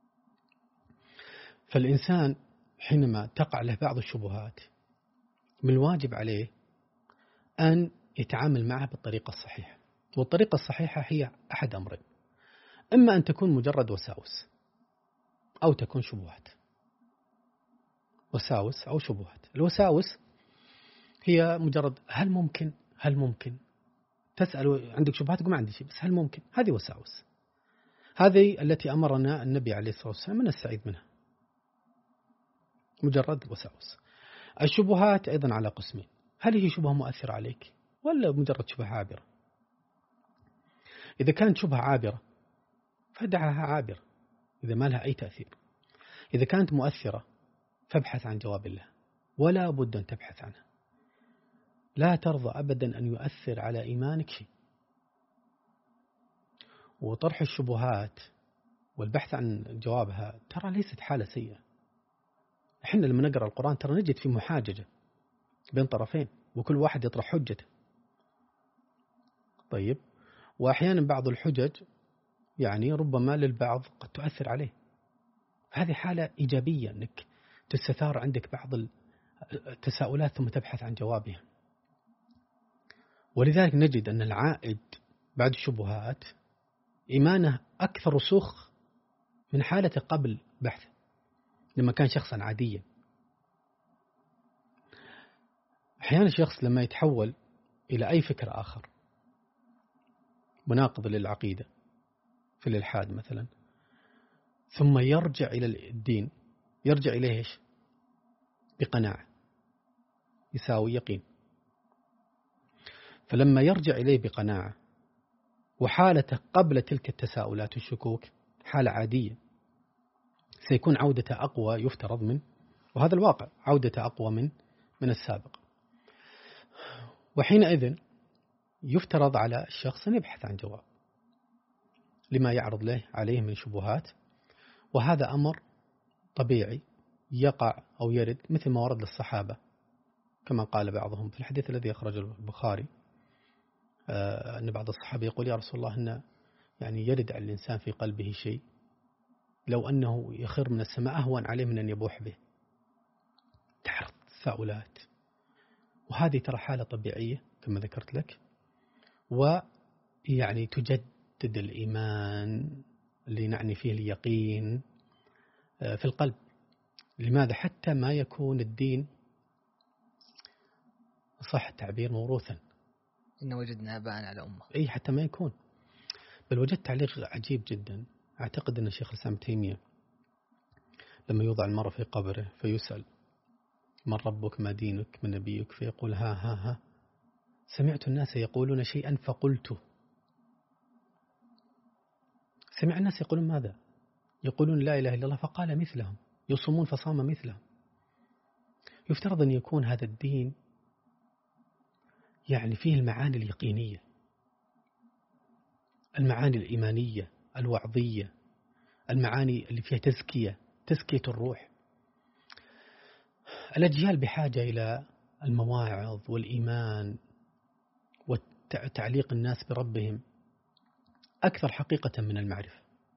فالإنسان حينما تقع له بعض الشبهات من الواجب عليه أن يتعامل معها بالطريقة الصحيحة. والطريقة الصحيحة هي أحد أمرين، إما أن تكون مجرد وساوس أو تكون شبهات. وساوس أو شبهات. الوساوس هي مجرد هل ممكن هل ممكن تسأل، عندك شبهات تقول ما عندي شيء بس هل ممكن، هذه وساوس. هذه التي أمرنا النبي عليه الصلاة والسلام أن نستعيذ منها، مجرد وساوس. الشبهات أيضا على قسمين، هل هي شبهة مؤثرة عليك ولا مجرد شبهة عابرة؟ إذا كانت شبهة عابرة فدعها عابرة إذا ما لها أي تأثير. إذا كانت مؤثرة فابحث عن جواب الله، ولا بد أن تبحث عنها. لا ترضى أبدا أن يؤثر على إيمانك شيء. وطرح الشبهات والبحث عن جوابها ترى ليست حالة سيئة. إحنا لما نقرأ القرآن ترى نجد في محاججة بين طرفين وكل واحد يطرح حجته. طيب، وأحيانا بعض الحجج يعني ربما للبعض قد تؤثر عليه. هذه حالة إيجابية أنك تستثار عندك بعض التساؤلات ثم تبحث عن جوابها. ولذلك نجد أن العائد بعد الشبهات إيمانه أكثر رسوخ من حالته قبل بحثه لما كان شخصا عاديا. أحيانا الشخص لما يتحول إلى أي فكر آخر مناقض للعقيدة في الإلحاد مثلا، ثم يرجع إلى الدين، يرجع إليه إيش؟ بقناعة، يساوي يقين. فلما يرجع إليه بقناعة وحالته قبل تلك التساؤلات والشكوك حالة عادية، سيكون عودته أقوى يفترض من، وهذا الواقع، عودته أقوى من من السابق. وحينئذ يفترض على الشخص أن يبحث عن جواب لما يعرض له عليه من شبهات، وهذا أمر طبيعي يقع أو يرد مثل ما ورد للصحابة كما قال بعضهم في الحديث الذي أخرجه البخاري آه أن بعض الصحابة يقول يا رسول الله أن يعني يرد على الإنسان في قلبه شيء لو أنه يخر من السماء أهون عليه من أن يبوح به. تعرض تساؤلات، وهذه ترى حالة طبيعية كما ذكرت لك، ويعني تجدد الإيمان اللي نعني فيه اليقين في القلب. لماذا؟ حتى ما يكون الدين صح التعبير موروثا، إن وجدنا آباءنا على أمة. أي حتى ما يكون. بل وجدت تعليق عجيب جدا، أعتقد أن الشيخ الإسلام تيمية لما يوضع المرء في قبره فيسأل من ربك ما دينك من نبيك، فيقول ها ها ها سمعت الناس يقولون شيئا فقلته. سمع الناس يقولون ماذا؟ يقولون لا إله إلا الله فقال مثلهم، يصومون فصام مثلهم. يفترض أن يكون هذا الدين يعني فيه المعاني اليقينية، المعاني الإيمانية الوعظية، المعاني اللي فيها تزكية، تزكية الروح. الأجيال بحاجة إلى المواعظ والإيمان وتعليق الناس بربهم أكثر حقيقة من المعرفة.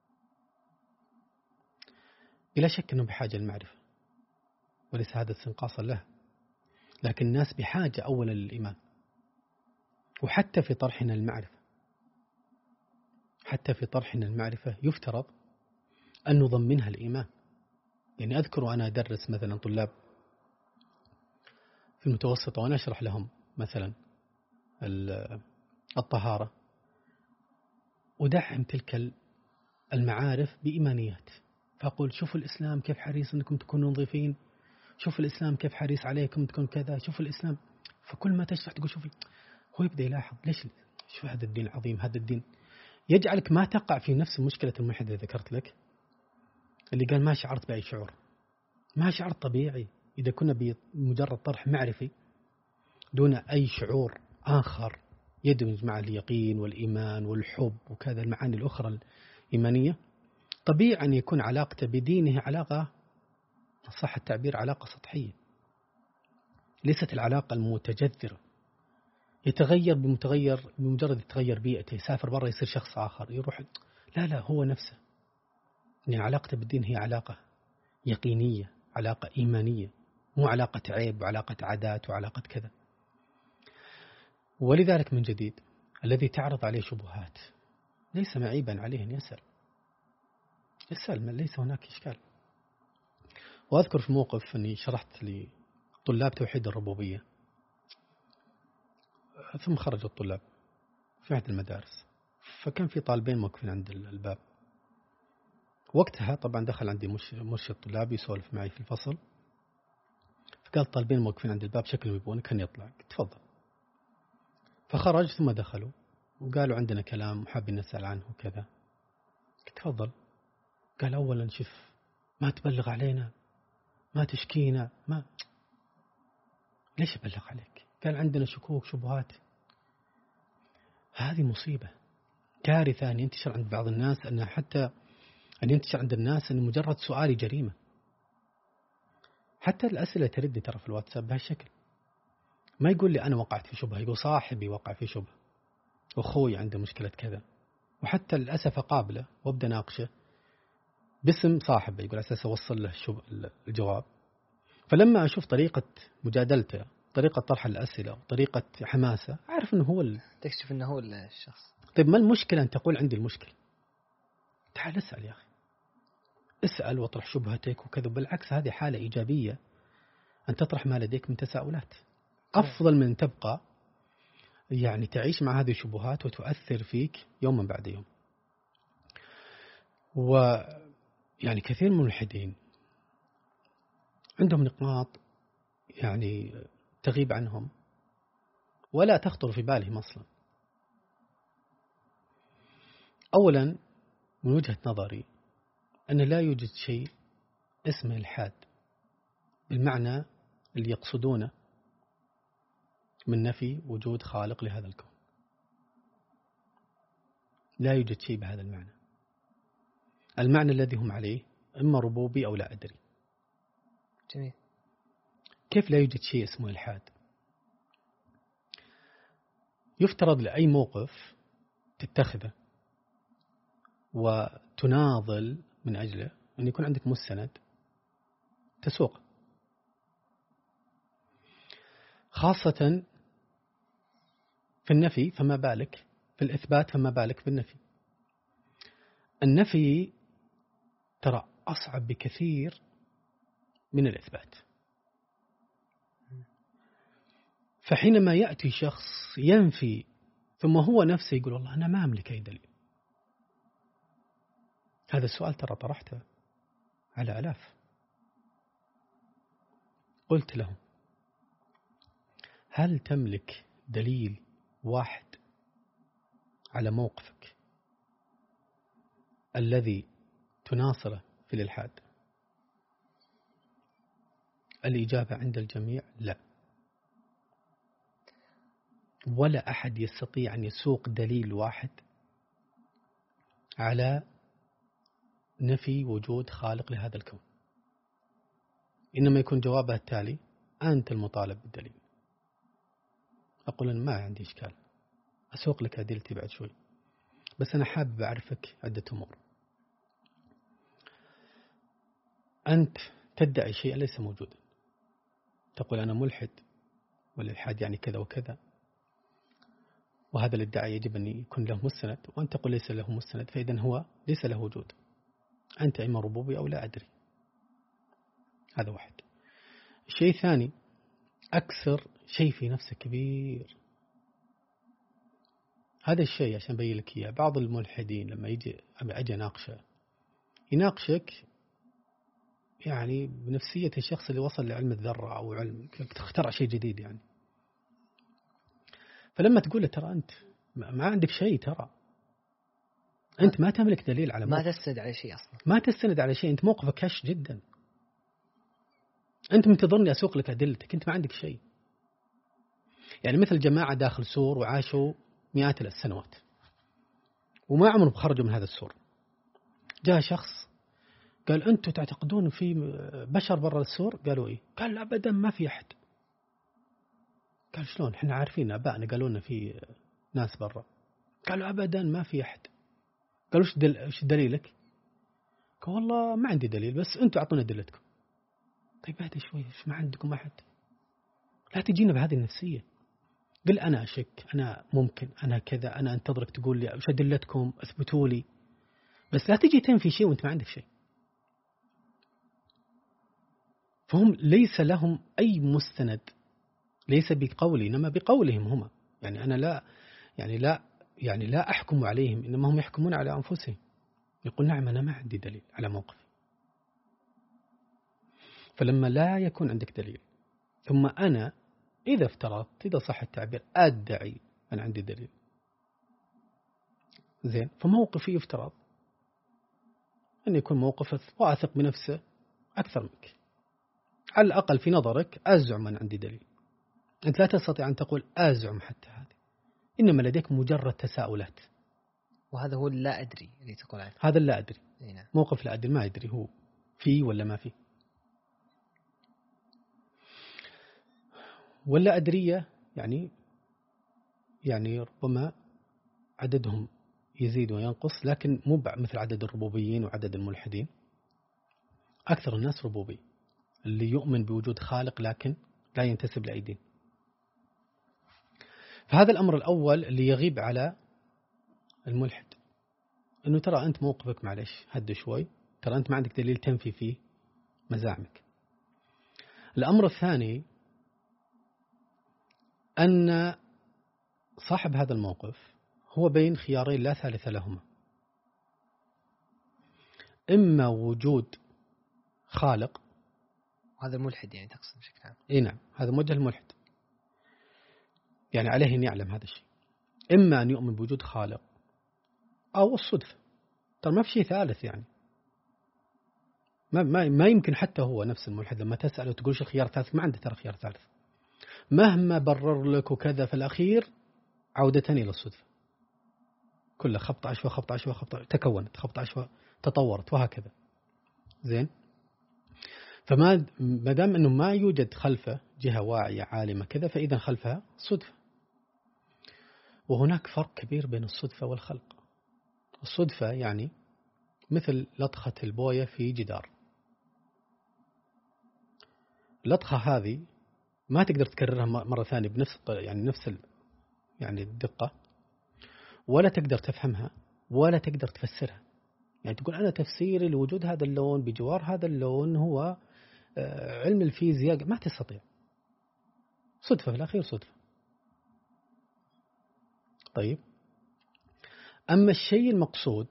بلا شك أنه بحاجة للمعرفة وليس هذا استنقاصا له، لكن الناس بحاجة أولا للإيمان. وحتى في طرحنا المعرفة حتى في طرحنا المعرفة يفترض أن نضمنها الإيمان. يعني أذكر وأنا أدرس مثلا طلاب في المتوسطة وأنا أشرح لهم مثلا الطهارة، ودعم تلك المعارف بإيمانيات. فأقول شوفوا الإسلام كيف حريص أنكم تكونوا نظيفين، شوفوا الإسلام كيف حريص عليكم تكون كذا، شوفوا الإسلام. فكل ما تشرح تقول شوفي، هو يبدأ يلاحظ ليش، شوف هذا الدين العظيم، هذا الدين يجعلك ما تقع في نفس المشكلة الملحدة اللي ذكرت لك، اللي قال ما شعرت بأي شعور. ما شعرت طبيعي إذا كنا بمجرد طرح معرفي دون أي شعور آخر يدمج مع اليقين والإيمان والحب وكذا المعاني الأخرى الإيمانية. طبيعي أن يكون علاقته بدينه علاقة صح التعبير علاقة سطحية، ليست العلاقة المتجذرة. يتغير بمتغير بمجرد يتغير بيئته، يسافر برا يصير شخص آخر، يروح لا لا هو نفسه. يعني علاقته بالدين هي علاقة يقينية، علاقة إيمانية، مو علاقة عيب وعلاقة عادات وعلاقة كذا. ولذلك من جديد الذي تعرض عليه شبهات ليس معيبا عليه أن يسأل، يسأل ليس هناك إشكال. وأذكر في موقف أني شرحت لطلاب توحيد الربوبية، ثم خرج الطلاب في أحد المدارس، فكان في طالبين موقفين عند الباب. وقتها طبعا دخل عندي مرشد طلاب يسولف معي في الفصل، فقال طالبين موقفين عند الباب شكلهم يبونك أن يطلع، تفضل. فخرج ثم دخلوا وقالوا عندنا كلام وحابين نسأل عنه وكذا. تفضل. قال أولا شوف ما تبلغ علينا، ما تشكينا، ما ليش أبلغ عليك؟ قال عندنا شكوك شبهات. هذه مصيبة كارثة أن ينتشر عند بعض الناس أن حتى أن ينتشر عند الناس أن مجرد سؤالي جريمة. حتى الأسئلة تردي ترى في الواتساب بهالشكل، ما يقول لي أنا وقعت في شبهة، يقول صاحبي وقع في شبهة، أخوي عنده مشكلة كذا. وحتى للأسف أقابله وأبدأ ناقشه باسم صاحبه، يقول على أساس أوصل له الجواب. فلما أشوف طريقة مجادلته، طريقة طرح الأسئلة، طريقة حماسة، أعرف أنه هو ال... تكشف أنه هو الشخص. طيب ما المشكلة أن تقول عندي المشكلة؟ تعال اسأل يا أخي، اسأل واطرح شبهتك وكذا. بالعكس هذه حالة إيجابية، أن تطرح ما لديك من تساؤلات، أفضل من تبقى يعني تعيش مع هذه الشبهات وتؤثر فيك يوما بعد يوم. ويعني كثير من الملحدين عندهم نقاط يعني تغيب عنهم ولا تخطر في بالهم أصلا. أولا من وجهة نظري أن لا يوجد شيء اسمه الحاد بالمعنى اللي يقصدونه من نفي وجود خالق لهذا الكون. لا يوجد شيء بهذا المعنى. المعنى الذي هم عليه إما ربوبي أو لا أدري. جميل. كيف لا يوجد شيء اسمه الحاد؟ يفترض لأي موقف تتخذه وتناضل من أجله أن يكون عندك مستند تسوق، خاصة في النفي فما بالك، في الإثبات فما بالك بالنفي. النفي ترى أصعب بكثير من الإثبات. فحينما يأتي شخص ينفي ثم هو نفسه يقول والله أنا ما أملك أي دليل، هذا السؤال ترى طرحته على آلاف. قلت لهم هل تملك دليل واحد على موقفك الذي تناصره في الإلحاد؟ الإجابة عند الجميع لا. ولا أحد يستطيع أن يسوق دليل واحد على نفي وجود خالق لهذا الكون. إنما يكون جوابه التالي: أنت المطالب بالدليل. أقول أنا ما عندي إشكال، أسوق لك أدلتي بعد شوي، بس أنا حابب أعرفك عدة أمور. أنت تدعي شيء ليس موجودا، تقول أنا ملحد والإلحاد يعني كذا وكذا، وهذا الادعاء يجب أن يكون له مستند، وأنت تقول ليس له مستند، فإذن هو ليس له وجود. أنت إما ربوبي أو لا أدري. هذا واحد. الشيء الثاني، أكثر شيء في نفسه كبير. هذا الشيء عشان أبين لك إياه، بعض الملحدين لما يجي أجي أناقشه يناقشك يعني بنفسية الشخص اللي وصل لعلم الذرة أو علم اخترع شيء جديد يعني. فلما تقول له ترى أنت ما عندك شيء، ترى أنت ما تملك دليل على موقف، ما تستند على شيء أصلا، ما تستند على شيء، أنت موقفك هش جدا. أنت منتظرني أسوق لك أدلتك، أنت ما عندك شيء. يعني مثل جماعة داخل سور وعاشوا مئات السنوات وما عمرهم خرجوا من هذا السور. جاء شخص قال أنتم تعتقدون في بشر برا السور؟ قالوا إيه؟ قال أبدا ما في أحد. قال شلون؟ إحنا عارفين أبائنا قالوا لنا في ناس برا. قالوا أبدا ما في أحد. قالوا وش دل... وش دليلك؟ قال والله ما عندي دليل، بس أنتم أعطونا دلتكم. طيب هذا شوي، ما عندكم أحد؟ لا تجينا بهذه النفسية. قل أنا أشك، أنا ممكن، أنا كذا، أنا أنتظرك تقول لي وش أدلتكم، أثبتوا لي، بس لا تجي تنفي شيء وأنت ما عندك شيء. فهم ليس لهم أي مستند، ليس بقولي إنما بقولهم هم. يعني أنا لا يعني لا يعني لا أحكم عليهم، إنما هم يحكمون على أنفسهم. يقول نعم أنا ما عندي دليل على موقفي. فلما لا يكون عندك دليل ثم أنا إذا افترضت، إذا صح التعبير، أدعي أن عندي دليل، زين، فموقفي يفترض أن يكون موقف واثق بنفسه أكثر منك، على الأقل في نظرك أزعم أن عندي دليل. أنت لا تستطيع أن تقول أزعم حتى هذه، إنما لديك مجرد تساؤلات. وهذا هو اللا أدري اللي تقول عنه. هذا اللا أدري. نعم. موقف لا أدري، ما يدري هو فيه ولا ما فيه. ولا أدرية يعني يعني ربما عددهم يزيد وينقص، لكن مو مثل عدد الربوبيين وعدد الملحدين. أكثر الناس ربوبي، اللي يؤمن بوجود خالق لكن لا ينتسب لأي دين. فهذا الأمر الأول اللي يغيب على الملحد، أنه ترى أنت موقفك معلش هد شوي، ترى أنت ما عندك دليل تنفي فيه مزاعمك. الأمر الثاني أن صاحب هذا الموقف هو بين خيارين لا ثالث لهما: إما وجود خالق، وهذا الملحد يعني تقصد بشكل عام. إيه نعم، هذا موجه الملحد، يعني عليه أن يعلم هذا الشيء. إما أن يؤمن بوجود خالق أو الصدفة. ترى ما في شيء ثالث، يعني ما ما ما يمكن حتى هو نفس الملحد لما تسأله تقول شو الخيار الثالث، ما عنده ترى خيار ثالث. مهما برر لك وكذا، في الأخير عودة إلى الصدفة. كله خبط عشوة خبط عشوة خبط، تكونت خبط عشوة تطورت وهكذا. زين. فما ما دام انه ما يوجد خلفه جهة واعية عالمة كذا، فإذا خلفها صدفة. وهناك فرق كبير بين الصدفة والخلق. الصدفة يعني مثل لطخة البوية في جدار. اللطخة هذه ما تقدر تكررها مرة ثانية بنفس يعني نفس يعني الدقة، ولا تقدر تفهمها ولا تقدر تفسرها. يعني تقول أنا تفسيري لوجود هذا اللون بجوار هذا اللون هو علم الفيزياء، ما تستطيع. صدفة في الأخير صدفة. طيب، أما الشيء المقصود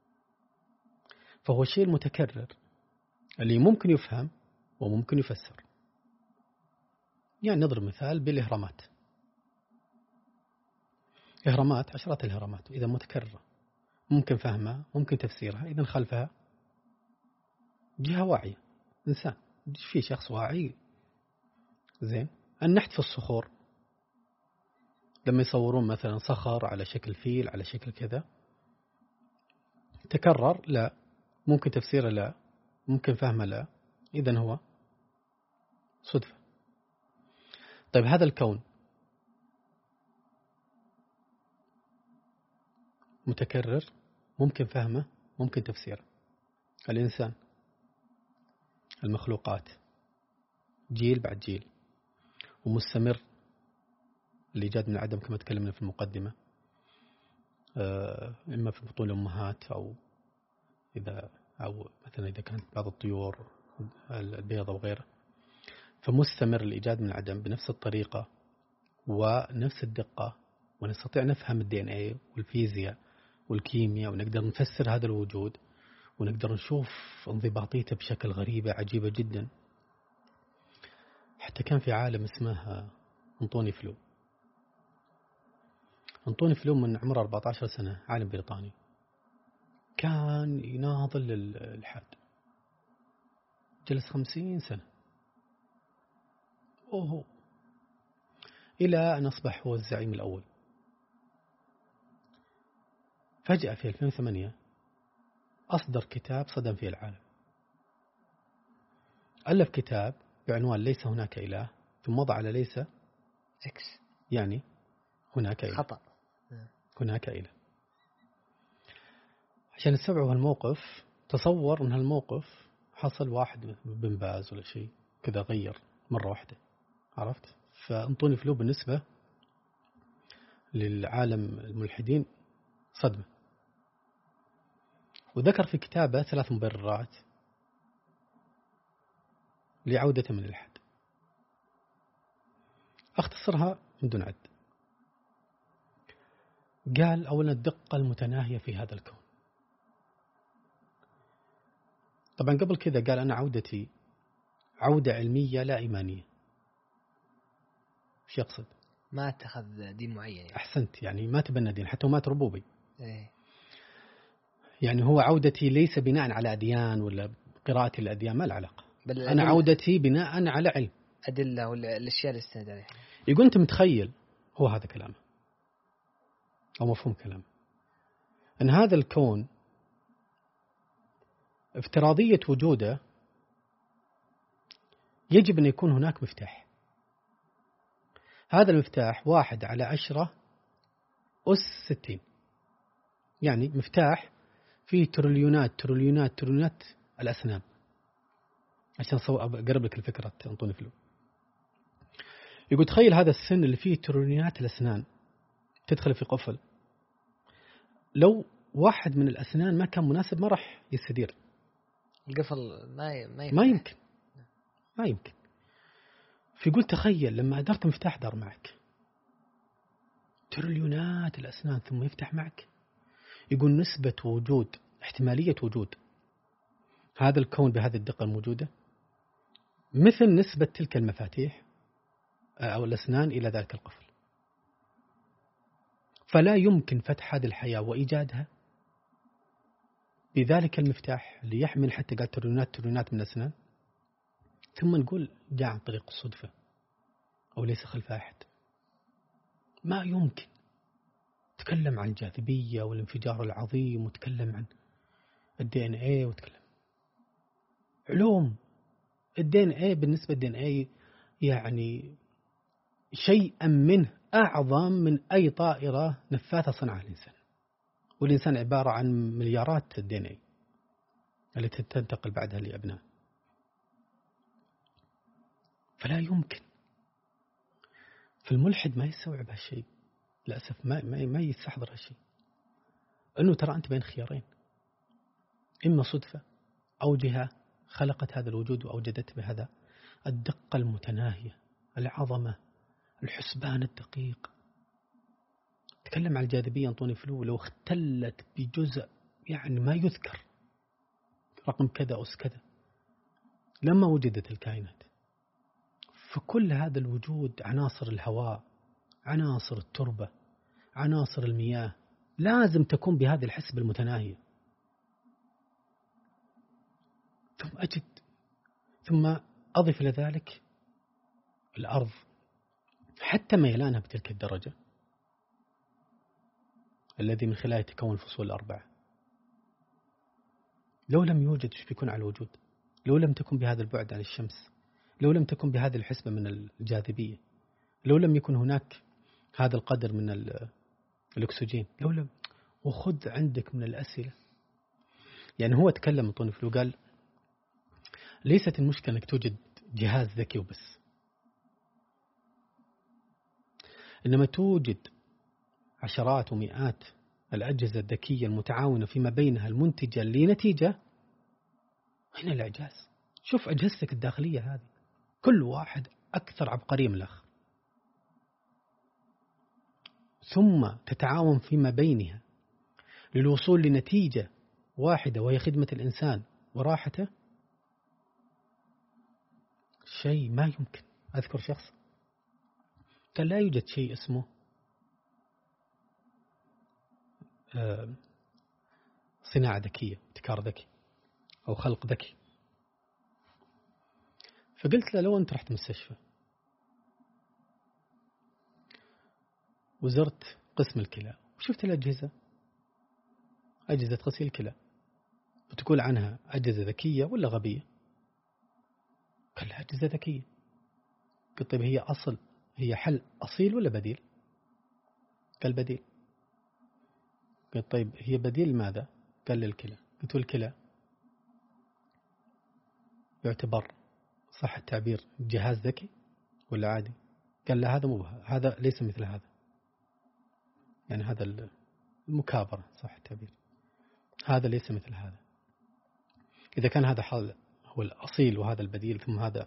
فهو الشيء المتكرر اللي ممكن يفهم وممكن يفسر. يعني نضرب مثال بالإهرامات. إهرامات عشرات الإهرامات، إذا متكررة ممكن فهمها ممكن تفسيرها، إذا خلفها جهة واعية، إنسان في شخص واعي. زين. النحت في الصخور لما يصورون مثلا صخر على شكل فيل على شكل كذا، تكرر لا، ممكن تفسيره لا، ممكن فهمه لا، إذن هو صدفة. طيب هذا الكون متكرر، ممكن فهمه ممكن تفسيره. الإنسان، المخلوقات، جيل بعد جيل ومستمر، الإيجاد من العدم كما تكلمنا في المقدمة، إما في بطون الأمهات أو إذا أو مثلا إذا كانت بعض الطيور البيضة وغيره. فمستمر الإيجاد من العدم بنفس الطريقة ونفس الدقة، ونستطيع نفهم الدي إن إيه والفيزياء والكيمياء، ونقدر نفسر هذا الوجود، ونقدر نشوف انضباطيته بشكل غريبة عجيبة جدا. حتى كان في عالم اسمه أنطوني فلو. أنطوني فلو من عمره أربعة عشر سنة، عالم بريطاني، كان يناضل للإلحاد، جلس خمسين سنة أوه، إلى أن أصبح هو الزعيم الأول. فجأة في ألفين وثمانية أصدر كتاب صدم فيه العالم. ألف كتاب بعنوان ليس هناك إله، ثم وضع على ليس إكس، يعني هناك إله، خطأ، هناك إله. عشان تستوعبوا هالموقف، تصور أن هالموقف حصل واحد بن باز ولا شيء كذا غير مرة واحدة، عرفت؟ فأنطوني فلو بالنسبة للعالم الملحدين صدمة. وذكر في كتابه ثلاث مبررات لعودته من الإلحاد، أختصرها من دون عد. قال أولا الدقة المتناهية في هذا الكون. طبعا قبل كذا قال أنا عودتي عودة علمية لا إيمانية. ايش يقصد؟ ما اتخذ دين معين يعني. أحسنت، يعني ما تبنى دين، حتى وما ربوبي. إيه. يعني هو عودتي ليس بناء على أديان ولا قراءة الأديان، ما العلاقة. بل أنا عودتي بناء على علم، أدلة والأشياء اللي استند عليها. يقول أنت متخيل، هو هذا كلامه أو مفهوم كلامه، أن هذا الكون افتراضية وجوده يجب أن يكون هناك مفتاح. هذا المفتاح واحد على عشرة أس ستين، يعني مفتاح فيه تريليونات تريليونات تريليونات الأسنان. عشان أقرب لك الفكرة أنطوني فلو يقول تخيل هذا السن اللي فيه تريليونات الأسنان تدخل في قفل، لو واحد من الأسنان ما كان مناسب ما راح يستدير القفل، ما ما, ما يمكن ما يمكن. فيقول تخيل لما أدرت مفتاح دار معك تريليونات الأسنان ثم يفتح معك، يقول نسبة وجود احتمالية وجود هذا الكون بهذه الدقة الموجودة مثل نسبة تلك المفاتيح أو الأسنان إلى ذلك القفل. فلا يمكن فتح هذه الحياة وإيجادها بذلك المفتاح اللي يحمل حتى قال تريليونات تريليونات من الأسنان، ثم نقول جاء عن طريق الصدفة أو ليس خلف أحد. ما يمكن. تكلم عن الجاذبية والانفجار العظيم، وتكلم عن الدي ان ايه، وتكلم علوم. الدي ان ايه بالنسبة للدي ان ايه يعني شيئا منه أعظم من أي طائرة نفاثة صنعها الإنسان، والإنسان عبارة عن مليارات الدي ان ايه التي تنتقل بعدها لأبناء. فلا يمكن. فالملحد ما يستوعب هالشيء للأسف، ما ما ما يستحضر هالشيء، أنه ترى أنت بين خيارين، إما صدفة أو جهة خلقت هذا الوجود وأوجدت بهذا الدقة المتناهية، العظمة، الحسبان الدقيق. تكلم عن الجاذبية أنطوني فلو، لو اختلت بجزء يعني ما يذكر رقم كذا أس كذا لما وجدت الكائنات. فكل هذا الوجود، عناصر الهواء، عناصر التربة، عناصر المياه، لازم تكون بهذه الحسبة المتناهية. ثم أجد ثم أضف إلى ذلك الأرض حتى ميلانها بتلك الدرجة الذي من خلاله تكون الفصول الأربعة. لو لم يوجد ايش بيكون على الوجود؟ لو لم تكن بهذا البعد عن الشمس، لو لم تكن بهذه الحسبة من الجاذبية، لو لم يكن هناك هذا القدر من الأكسجين، لو لم. وخذ عندك من الأسئلة. يعني هو تكلم أنطوني فلو قال ليست المشكلة أنك توجد جهاز ذكي وبس، إنما توجد عشرات ومئات الأجهزة الذكية المتعاونة فيما بينها المنتجة لنتيجة. هنا الإعجاز. شوف أجهزتك الداخلية هذه، كل واحد أكثر عبقرية من الآخر، ثم تتعاون فيما بينها للوصول لنتيجة واحدة وهي خدمة الإنسان وراحته. شيء ما يمكن. أذكر شخص قال لا يوجد شيء اسمه صناعة ذكية، ابتكار ذكي، أو خلق ذكي. فقلت له لو أنت رحت مستشفى وزرت قسم الكلى وشفت الأجهزة، أجهزة غسيل الكلى، وتقول عنها أجهزة ذكية ولا غبية؟ قال لها أجهزة ذكية. قلت طيب هي أصل هي حل أصيل ولا بديل؟ قال بديل. قلت طيب هي بديل ماذا؟ قال لي الكلى. قلت الكلى يعتبر صح التعبير جهاز ذكي ولا عادي؟ قال لا هذا مو هذا ليس مثل هذا، يعني هذا المكابرة صح التعبير، هذا ليس مثل هذا. إذا كان هذا حال هو الأصيل وهذا البديل ثم هذا،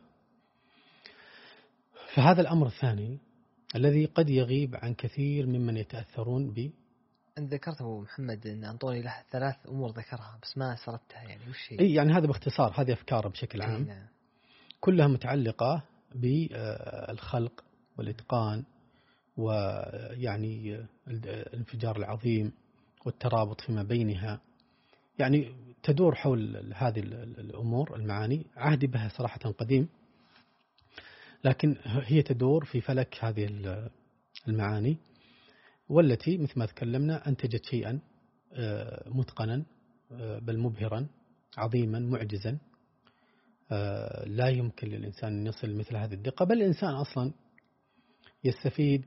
فهذا الأمر الثاني الذي قد يغيب عن كثير ممن يتأثرون ب. أنت ذكرت أبو محمد أن أنطوني له ثلاث أمور ذكرها بس ما سردتها، يعني وش هي؟ إيه يعني هذا باختصار، هذه أفكار بشكل عام نعم. كلها متعلقة بالخلق والإتقان ويعني الانفجار العظيم والترابط فيما بينها، يعني تدور حول هذه الأمور المعاني. عهدي بها صراحة قديم، لكن هي تدور في فلك هذه المعاني، والتي مثل ما تكلمنا أنتجت شيئا متقنا بل مبهرا عظيما معجزا لا يمكن للإنسان أن يصل مثل هذه الدقة، بل الإنسان أصلا يستفيد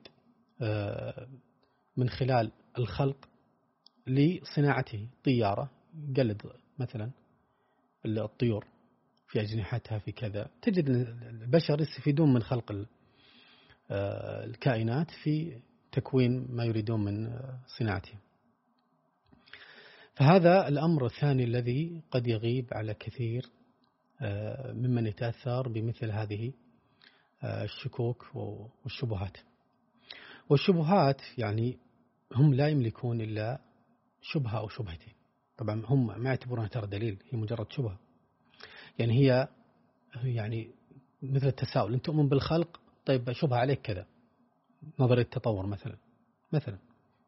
من خلال الخلق لصناعته طيارة، قلد مثلا الطيور في أجنحتها في كذا. تجد البشر يستفيدون من خلق الكائنات في تكوين ما يريدون من صناعته. فهذا الأمر الثاني الذي قد يغيب على كثير ممن يتأثر بمثل هذه الشكوك والشبهات. والشبهات يعني هم لا يملكون إلا شبهة أو شبهتين. طبعا هم ما يعتبرونها ترى دليل، هي مجرد شبهة. يعني هي يعني مثل التساؤل، أنت تؤمن بالخلق، طيب شبهة عليك كذا، نظرية التطور مثلا مثلا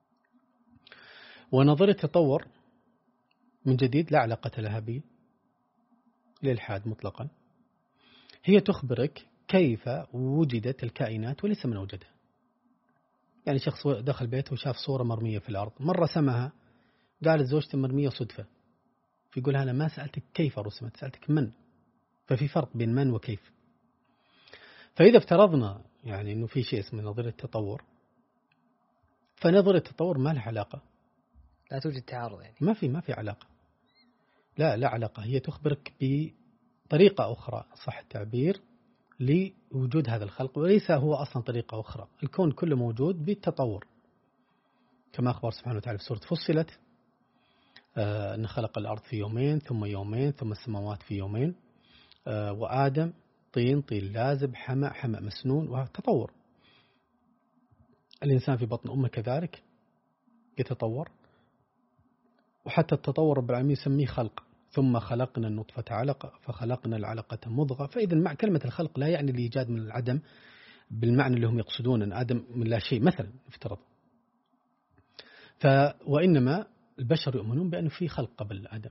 ونظرية التطور من جديد لا علاقة لها بالإلحاد مطلقا. هي تخبرك كيف وجدت الكائنات وليس من وجدها. يعني شخص دخل بيته وشاف صورة مرمية في الأرض، مرة سمها، قالت زوجتي مرمية صدفة، فيقول أنا ما سألتك كيف رسمت، سألتك من. ففي فرق بين من وكيف. فإذا افترضنا يعني أنه في شيء اسمه نظرية التطور، فنظرية التطور ما لها علاقة، لا توجد تعارض يعني. ما في ما في علاقة، لا لا علاقة. هي تخبرك بطريقة أخرى صح التعبير لوجود هذا الخلق، وليس هو أصلا طريقة أخرى. الكون كله موجود بالتطور، كما أخبر سبحانه وتعالى في سورة فصلت آه أن خلق الأرض في يومين ثم يومين ثم السماوات في يومين، آه وآدم طين طين لازب حمأ حمأ مسنون، وتطور. الإنسان في بطن أمه كذلك يتطور. وحتى التطور رب العالمين يسميه خلق. ثم خلقنا النطفة علقة فخلقنا العلقة مضغة. فإذا مع كلمة الخلق لا يعني الإيجاد من العدم بالمعنى اللي هم يقصدون أن آدم من لا شيء مثلا افترض. ف وإنما البشر يؤمنون بأنه في خلق قبل آدم.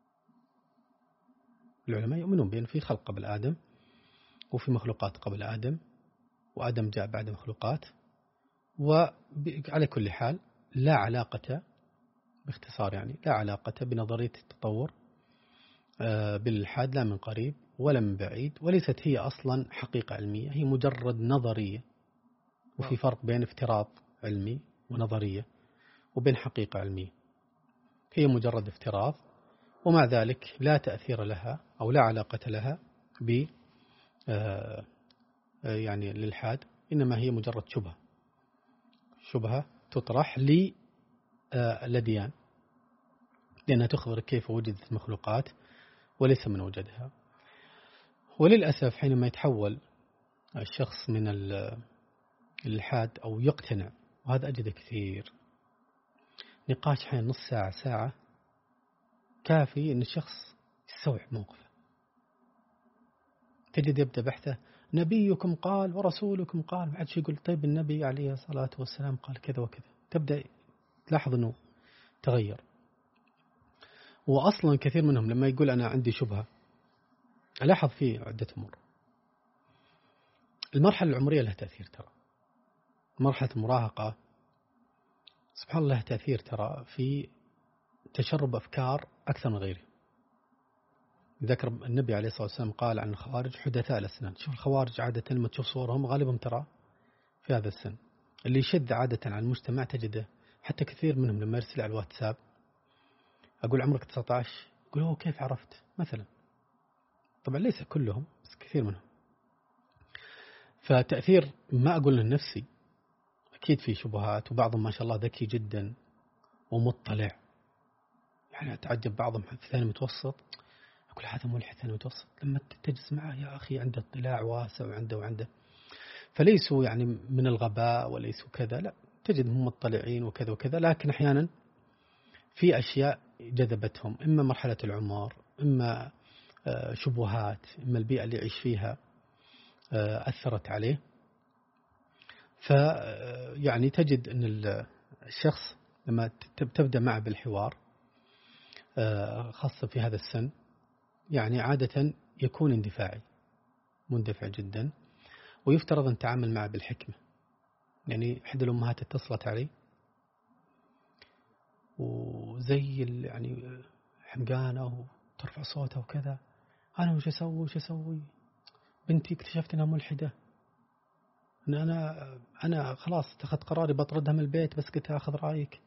العلماء يؤمنون بأنه في خلق قبل آدم وفي مخلوقات قبل آدم، وآدم جاء بعد مخلوقات. وعلى كل حال لا علاقة، باختصار يعني لا علاقة بنظرية التطور بالإلحاد، لا من قريب ولا من بعيد. وليست هي أصلا حقيقة علمية، هي مجرد نظرية. وفي فرق بين افتراض علمي ونظرية وبين حقيقة علمية. هي مجرد افتراض، ومع ذلك لا تأثير لها أو لا علاقة لها ب يعني الإلحاد، إنما هي مجرد شبهة شبهة تطرح للأديان، لأنها تخبر كيف وجدت المخلوقات وليس من وجدها. وللأسف حينما يتحول الشخص من الإلحاد أو يقتنع، وهذا أجد كثير، نقاش حين نص ساعة ساعة كافي أن الشخص يستوعب موقفه. تجد يبدأ بحثه نبيكم قال ورسولكم قال، بعد شيء يقول طيب النبي عليه الصلاة والسلام قال كذا وكذا. تبدأ تلاحظ أنه تغير. وأصلا كثير منهم لما يقول أنا عندي شبهة، ألاحظ فيه عدة أمور. المرحلة العمرية لها تأثير ترى. مرحلة المراهقة سبحان الله لها تأثير ترى في تشرب أفكار أكثر من غيره. ذكر النبي عليه الصلاة والسلام قال عن الخوارج حدثاء الأسنان. شوف الخوارج عادة لما تشوف صورهم غالبهم ترى في هذا السن. اللي يشد عادة على المجتمع تجده، حتى كثير منهم لما يرسل على الواتساب أقول عمرك تسعة عشر، يقول هو كيف عرفت مثلا. طبعا ليس كلهم بس كثير منهم. فتأثير ما أقول النفسي، أكيد في شبهات، وبعضهم ما شاء الله ذكي جدا ومطلع. يعني أتعجب بعضهم في ثاني متوسط أقول هذا ملحد ثاني متوسط، لما تجلس معه يا أخي عنده اطلاع واسع وعنده وعنده. فليسوا يعني من الغباء وليسوا كذا، لا، تجدهم مطلعين وكذا وكذا. لكن أحيانا في أشياء جذبتهم، إما مرحلة العمر، إما شبهات، إما البيئة اللي يعيش فيها أثرت عليه. فيعني تجد أن الشخص لما تبدأ معه بالحوار خاصة في هذا السن، يعني عادة يكون اندفاعي مندفع جدا، ويفترض أن تعامل معه بالحكمة. يعني إحدى الأمهات اتصلت علي وزي يعني حمقانة ترفع صوتها وكذا، أنا وش أسوي وش أسوي، بنتي اكتشفت أنها ملحدة، إن أنا أنا خلاص اتخذت قراري بطردها من البيت، بس قلت أخذ رأيك.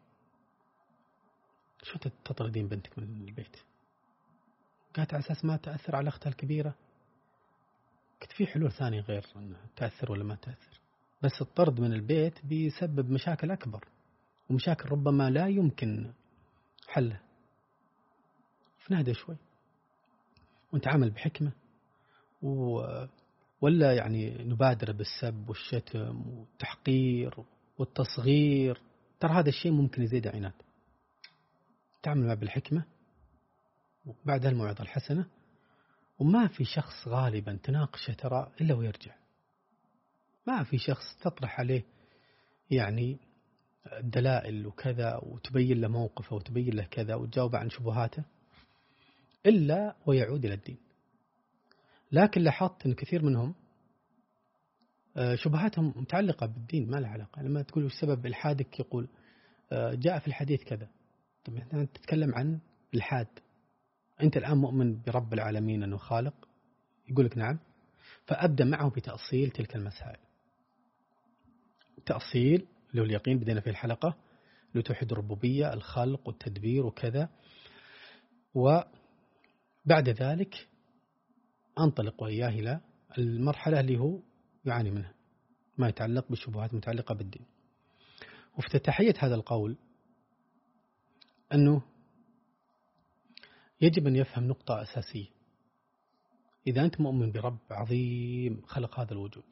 شو تطردين بنتك من البيت؟ قالت على أساس ما تأثر على أختها الكبيرة. قلت في حلول ثانية غير أنها تأثر ولا ما تأثر، بس الطرد من البيت بيسبب مشاكل أكبر، ومشاكل ربما لا يمكن حلها. فنهدى شوي ونتعامل بحكمة، و... ولا يعني نبادر بالسب والشتم والتحقير والتصغير. ترى هذا الشيء ممكن يزيد عناد. تعامل معه بالحكمة وبعدها الموعظة الحسنة. وما في شخص غالبا تناقشه ترى إلا ويرجع. ما في شخص تطرح عليه يعني الدلائل وكذا وتبين له موقفه وتبين له كذا وتجاوب عن شبهاته إلا ويعود إلى الدين. لكن لاحظت أن كثير منهم شبهاتهم متعلقة بالدين، ما لها علاقة. لما تقول وش سبب إلحادك، يقول جاء في الحديث كذا. طب أنت تتكلم عن الحاد، أنت الآن مؤمن برب العالمين أنه خالق؟ يقول لك نعم. فأبدأ معه بتأصيل تلك المسائل. تأصيل له اليقين بدينا في الحلقة، له توحيد الربوبية، الخلق والتدبير وكذا. وبعد ذلك أنطلق وإياه إلى المرحلة اللي هو يعاني منها، ما يتعلق بالشبهات المتعلقة بالدين. وافتتاحية هذا القول أنه يجب أن يفهم نقطة أساسية. إذا أنت مؤمن برب عظيم خلق هذا الوجود،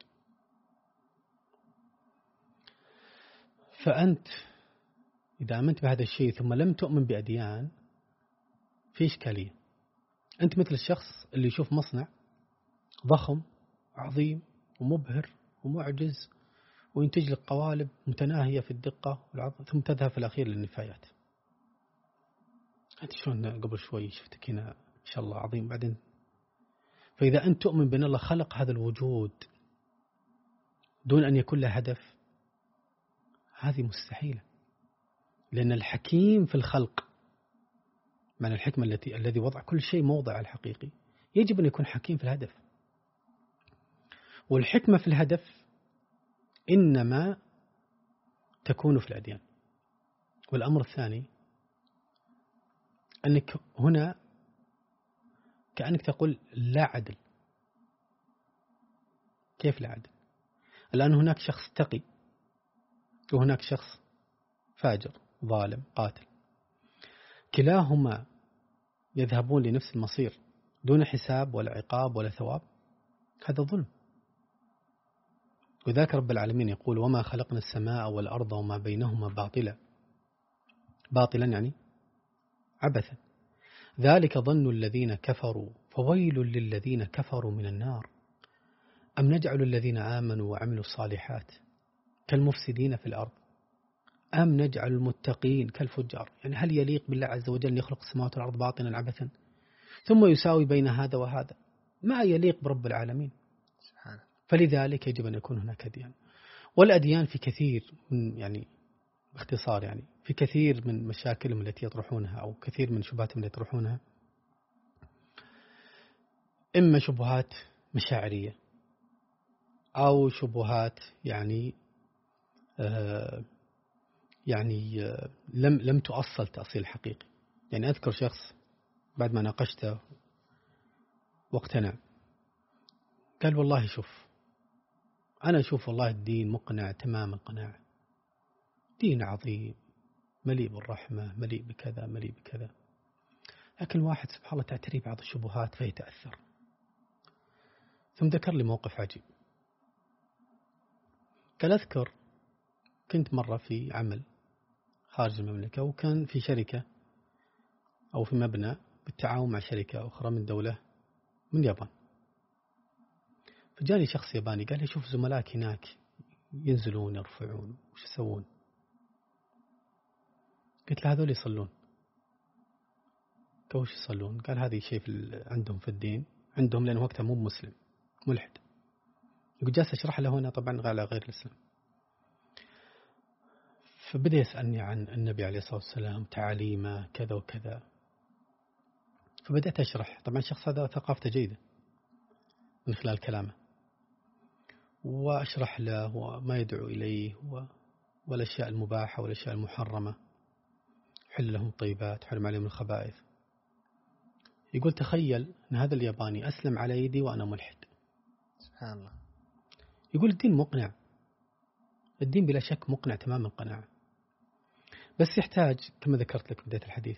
فأنت إذا آمنت بهذا الشيء ثم لم تؤمن بأديان، في إشكالية. أنت مثل الشخص اللي يشوف مصنع ضخم عظيم ومبهر ومعجز وينتج لك قوالب متناهية في الدقة والعظم، ثم تذهب في الأخير للنفايات. أنت شلون قبل شوي شفتك هنا إن شاء الله عظيم، بعدين. فإذا أنت تؤمن بأن الله خلق هذا الوجود دون أن يكون له هدف، هذه مستحيلة. لأن الحكيم في الخلق، معنى الحكمة التي الذي وضع كل شيء موضع الحقيقي، يجب أن يكون حكيم في الهدف. والحكمة في الهدف إنما تكون في الأديان. والأمر الثاني أنك هنا كأنك تقول لا عدل. كيف لا عدل؟ الآن هناك شخص تقي وهناك شخص فاجر ظالم قاتل، كلاهما يذهبون لنفس المصير دون حساب ولا عقاب ولا ثواب. هذا ظلم. وذاك رب العالمين يقول وما خلقنا السماء والأرض وما بينهما باطلا. باطلا يعني عبثا. ذلك ظن الذين كفروا فويل للذين كفروا من النار أم نجعل الذين آمنوا وعملوا الصالحات كالمفسدين في الأرض أم نجعل المتقين كالفجار. يعني هل يليق بالله عز وجل أن يخلق السماوات والأرض باطلا عبثا ثم يساوي بين هذا وهذا؟ ما يليق برب العالمين سبحانه. فلذلك يجب أن يكون هناك أديان. والأديان في كثير من يعني باختصار يعني في كثير من مشاكلهم التي يطرحونها أو كثير من شبهاتهم التي يطرحونها إما شبهات مشاعرية أو شبهات يعني آه يعني آه لم لم تؤصل تأصيل حقيقي. يعني أذكر شخص بعد ما ناقشته واقتنع قال والله شوف أنا أشوف والله الدين مقنع تمام القناعة، دين عظيم مليء بالرحمة مليء بكذا مليء بكذا، لكن الواحد سبحان الله تعتري بعض الشبهات فيتأثر. ثم ذكر لي موقف عجيب. قال أذكر كنت مرة في عمل خارج المملكة، وكان في شركة أو في مبنى بالتعاون مع شركة أخرى من دولة من اليابان. فجاني شخص ياباني قال لي شوف زملائك هناك ينزلون يرفعون وش يسوون؟ قلت له هذول يصلون. قال وش يصلون؟ قال هذه شيء في عندهم في الدين عندهم، لأنه وقتها مو مسلم ملحد. يقول جالس أشرح له هنا طبعا على غير الإسلام. فبدأ يسألني عن النبي عليه الصلاة والسلام تعاليمه كذا وكذا. فبدأت أشرح. طبعا الشخص هذا ثقافته جيدة من خلال كلامه، وأشرح له وما يدعو إليه والأشياء المباحة والأشياء المحرمة، حل لهم الطيبات، حرم عليهم الخبائث. يقول تخيل أن هذا الياباني أسلم على يدي وأنا ملحد. سبحان الله. يقول الدين مقنع، الدين بلا شك مقنع تمام القناعة، بس يحتاج كما ذكرت لك بداية الحديث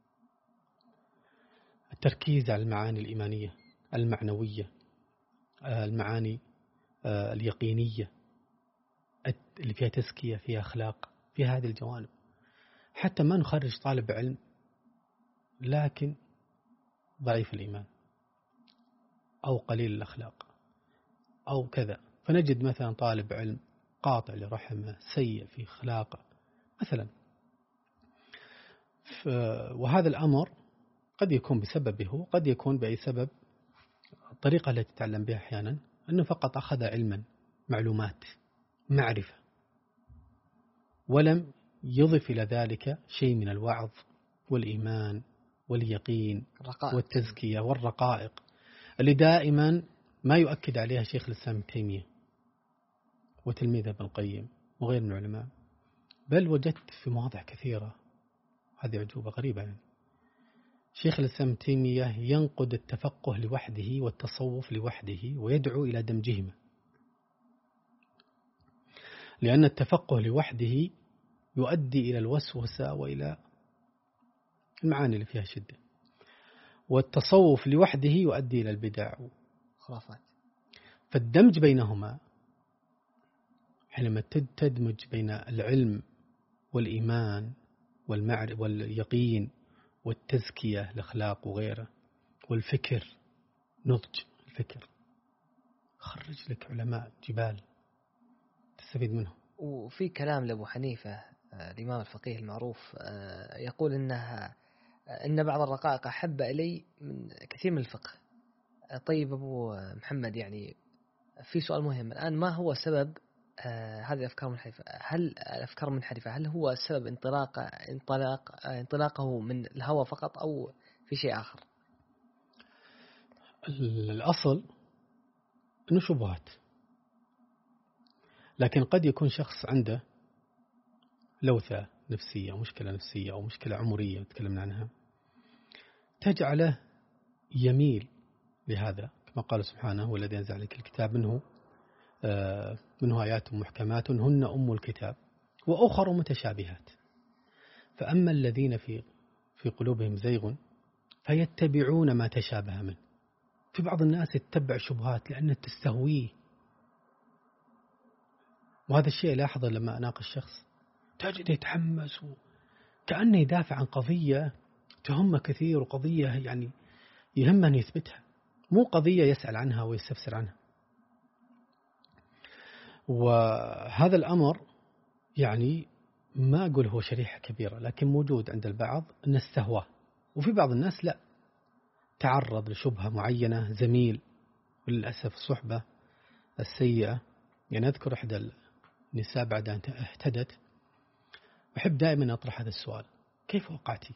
التركيز على المعاني الإيمانية المعنوية، المعاني اليقينية اللي فيها تزكية، فيها أخلاق، فيها هذه الجوانب، حتى ما نخرج طالب علم لكن ضعيف الإيمان أو قليل الأخلاق أو كذا، فنجد مثلا طالب علم قاطع لرحمه، سيء في أخلاقه مثلا. وهذا الأمر قد يكون بسببه، قد يكون بأي سبب. الطريقة التي تتعلم بها أحيانا أنه فقط أخذ علما، معلومات، معرفة، ولم يضف إلى ذلك شيء من الوعظ والإيمان واليقين الرقائق. والتزكية والرقائق اللي دائما ما يؤكد عليها شيخ الإسلام ابن تيمية وتلميذه ابن القيم وغير من العلماء. بل وجدت في مواضع كثيرة، هذه عجوبة غريبة يعني، شيخ الإسلام ابن تيمية ينقد التفقه لوحده والتصوف لوحده ويدعو إلى دمجهما، لأن التفقه لوحده يؤدي إلى الوسوسة وإلى المعاني اللي فيها شدة، والتصوف لوحده يؤدي إلى البدع خرافات. فالدمج بينهما، حينما تدمج بين العلم والإيمان والمعرفة واليقين والتزكية الأخلاق وغيره والفكر، نضج الفكر، خرج لك علماء جبال تستفيد منهم. وفي كلام لأبو حنيفة الإمام الفقيه المعروف يقول إنها إن بعض الرقائق أحب إلي من كثير من الفقه. طيب أبو محمد، يعني في سؤال مهم الآن، ما هو سبب هذه الأفكار المنحرفة؟ هل الأفكار المنحرفة هل هو سبب انطلاق انطلاق انطلاقه من الهوى فقط أو في شيء آخر؟ الأصل إنه شبهات، لكن قد يكون شخص عنده لوثة نفسية أو مشكلة نفسية أو مشكلة عمرية تكلمنا عنها تجعله يميل لهذا، كما قال سبحانه والذي أنزل عليك الكتاب منه آه منه آيات محكمات هن أم الكتاب وأخر متشابهات، فأما الذين في في قلوبهم زيغ فيتبعون ما تشابه منه. في بعض الناس يتبع شبهات لأنها تستهويه، وهذا الشيء لاحظه لما أناقش شخص تجد يتحمس كأنه يدافع عن قضية تهمه كثير، وقضية يعني يهمه أن يثبتها، مو قضية يسأل عنها ويستفسر عنها. وهذا الأمر يعني ما أقول هو شريحة كبيرة، لكن موجود عند البعض أن استهواه، وفي بعض الناس لا، تعرض لشبهة معينة، زميل، وللأسف الصحبة السيئة. يعني أذكر إحدى النساء بعد أن اهتدت أحب دائما أطرح هذا السؤال: كيف وقعتي؟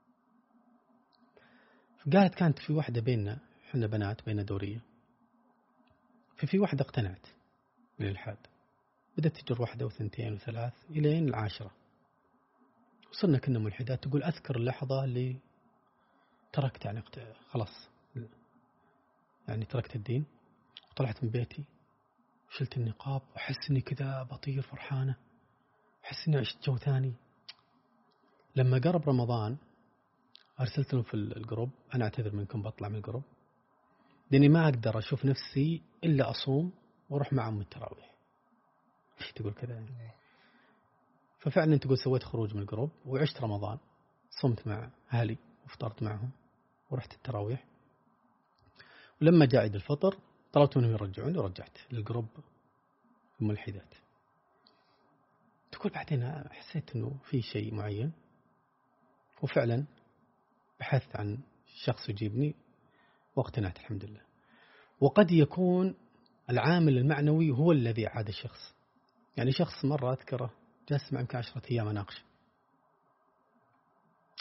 قالت كانت في واحدة بيننا، احنا بنات بين دورية، ففي واحدة اقتنعت من الإلحاد، بدأت تجر واحدة وثنتين وثلاث إلين العاشرة، وصلنا كنا ملحدات. تقول أذكر اللحظة اللي تركت يعني خلاص يعني تركت الدين، وطلعت من بيتي وشلت النقاب، وأحس إني كذا بطير فرحانة، أحس إني عشت جو ثاني. لما قرب رمضان أرسلت لهم في الجروب: أنا أعتذر منكم، بطلع من الجروب لأني ما أقدر أشوف نفسي إلا أصوم وأروح معهم التراويح. إيش تقول كذا يعني؟ ففعلا تقول سويت خروج من الجروب وعشت رمضان، صمت مع أهلي وفطرت معهم ورحت التراويح، ولما جاء عيد الفطر طلبت منهم يرجعوني ورجعت للجروب الملحدات. تقول بعدين حسيت أنه في شيء معين، وفعلا بحثت عن شخص يجيبني واقتنعت الحمد لله. وقد يكون العامل المعنوي هو الذي عاد الشخص. يعني شخص مرة أذكره جلست معه يمكن عشرة أيام أناقش،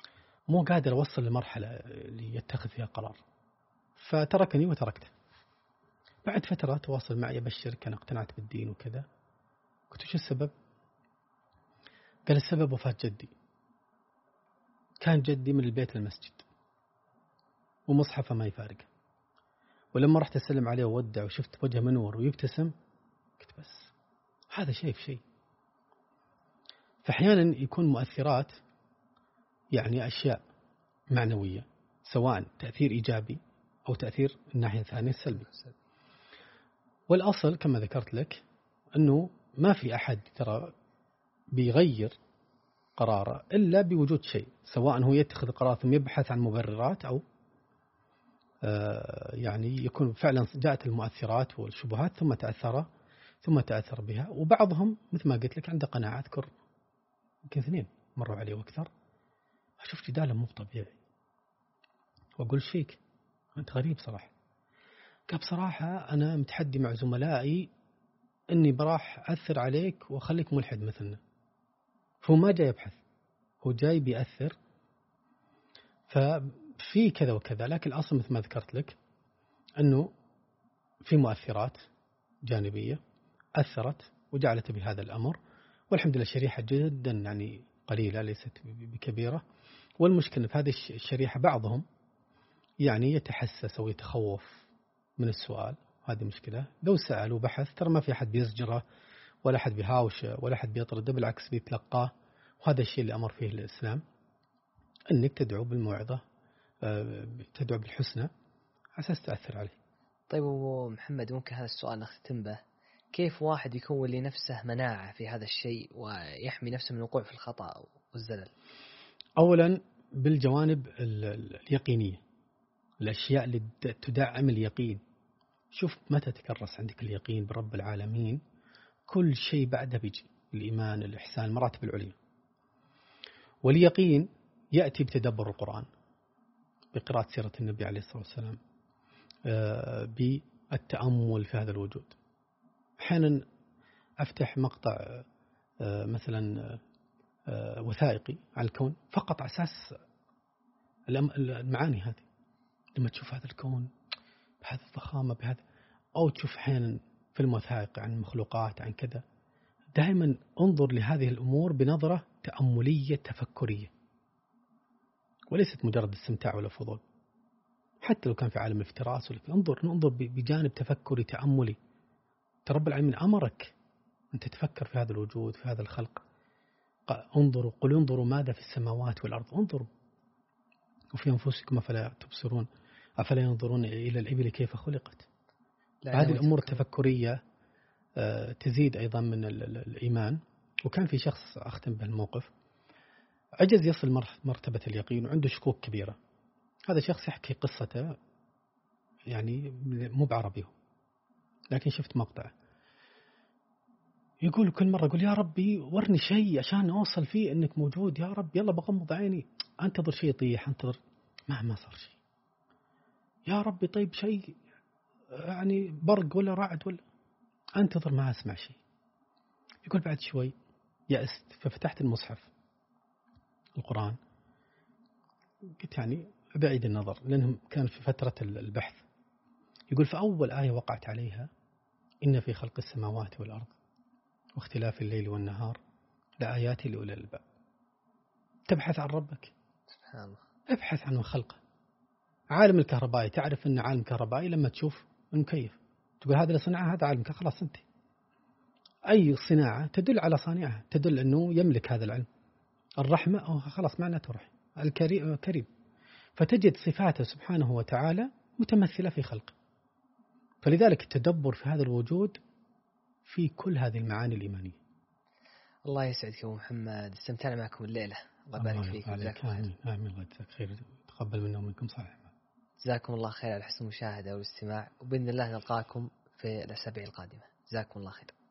مو قادر أوصل لمرحلة اللي يتخذ فيها قرار، فتركني وتركته. بعد فترة تواصل معي أبشرك أنا اقتنعت بالدين وكذا. قلت شو السبب؟ قال السبب وفاة جدي، كان جدي من البيت للمسجد ومصحفه ما يفارقه، ولما رحت أسلم عليه وودع وشفت وجهه منور ويبتسم قلت بس هذا شيء في شيء. فأحيانا يكون مؤثرات يعني أشياء معنوية، سواء تأثير إيجابي أو تأثير الناحية الثانية السلبي. والأصل كما ذكرت لك أنه ما في أحد ترى بيغير قراره إلا بوجود شيء، سواء هو يتخذ قرار ثم يبحث عن مبررات، أو يعني يكون فعلا جاءت المؤثرات والشبهات ثم تأثر ثم تأثر بها. وبعضهم مثل ما قلت لك عنده قناعة، أذكر يمكن اثنين مروا عليه وأكثر، أشوف جداله مو طبيعي وأقول فيك أنت غريب صراحة. قال بصراحة أنا متحدي مع زملائي أني براح أثر عليك وأخليك ملحد مثلنا. فهو ما جاي يبحث، هو جاي بيأثر. ففي كذا وكذا، لكن الأصل مثل ما ذكرت لك أنه في مؤثرات جانبية أثرت وجعلت بهذا الأمر، والحمد لله شريحة جدا يعني قليلة ليست بكبيرة. والمشكلة في هذه الشريحة بعضهم يعني يتحسس أو يتخوف من السؤال، هذه مشكلة. لو سأل وبحث ترى ما في أحد بيزجره ولا أحد بيهاوشه ولا أحد بيطرده، بالعكس بيتلقاه. وهذا الشيء اللي أمر فيه الإسلام، أنك تدعو بالموعظة، تدعو بالحسنى أساس تأثر عليه. طيب أبو محمد، ممكن هذا السؤال نختم به، كيف واحد يكون لنفسه مناعة في هذا الشيء ويحمي نفسه من الوقوع في الخطأ والزلل؟ أولا بالجوانب اليقينية، الأشياء اللي تدعم اليقين. شوف متى تكرس عندك اليقين برب العالمين كل شيء بعده بيجي، الإيمان، الإحسان، مراتب العليا. واليقين يأتي بتدبر القرآن، بقراءة سيرة النبي عليه الصلاة والسلام، بالتأمل في هذا الوجود. أحيانا أفتح مقطع مثلا وثائقي عن الكون فقط على أساس المعاني هذه. لما تشوف هذا الكون بهذه الضخامة بهذا، أو تشوف أحيانا فيلم وثائقي عن مخلوقات عن كذا، دائما انظر لهذه الأمور بنظرة تأملية تفكرية، وليست مجرد استمتاع ولا فضول. حتى لو كان في عالم الافتراس، ولكن انظر ننظر بجانب تفكري تأملي. رب العالمين أمرك أن تتفكر في هذا الوجود، في هذا الخلق. انظروا قل انظروا ماذا في السماوات والأرض، انظروا وفي أنفسكم أفلا تبصرون أفلا ينظرون إلى الإبل كيف خلقت. هذه الأمور التفكرية تزيد أيضا من الإيمان. وكان في شخص أختم به الموقف عجز يصل مرتبة اليقين وعنده شكوك كبيرة. هذا شخص يحكي قصته يعني مو بعربي، لكن شفت مقطع يقول كل مرة يقول يا ربي ورني شيء عشان أوصل فيه أنك موجود، يا رب يلا بغمض عيني أنتظر شيء يطيح، أنتظر ما ما صار شيء. يا ربي طيب شيء يعني برق ولا رعد ولا، أنتظر ما أسمع شيء. يقول بعد شوي يأست، ففتحت المصحف القرآن، قلت يعني بعيد النظر لأنهم كان في فترة البحث. يقول فأول آية وقعت عليها إن في خلق السماوات والأرض واختلاف الليل والنهار لآيات لأولي الألباب. تبحث عن ربك سبحان الله، ابحث عن خلقه. عالم الكهربائي، تعرف أن عالم كهربائي لما تشوف المكيف تقول هذا اللي صنعه هذا عالم كهربائي، خلاص انت. أي صناعة تدل على صانعها، تدل أنه يملك هذا العلم. الرحمة أو خلاص معناته رحم، الكريم كريم. فتجد صفاته سبحانه وتعالى متمثلة في خلقه. فلذلك التدبر في هذا الوجود في كل هذه المعاني الإيمانية. الله يسعدك أبو محمد، استمتعنا معكم الليلة، الله يبارك فيك وجزاكم الله خير. آمين الله يجزاك خير، تقبل منا ومنكم صالح. جزاكم الله خير على حسن المشاهدة والاستماع، وبإذن الله نلقاكم في الأسابيع القادمة. جزاكم الله خير.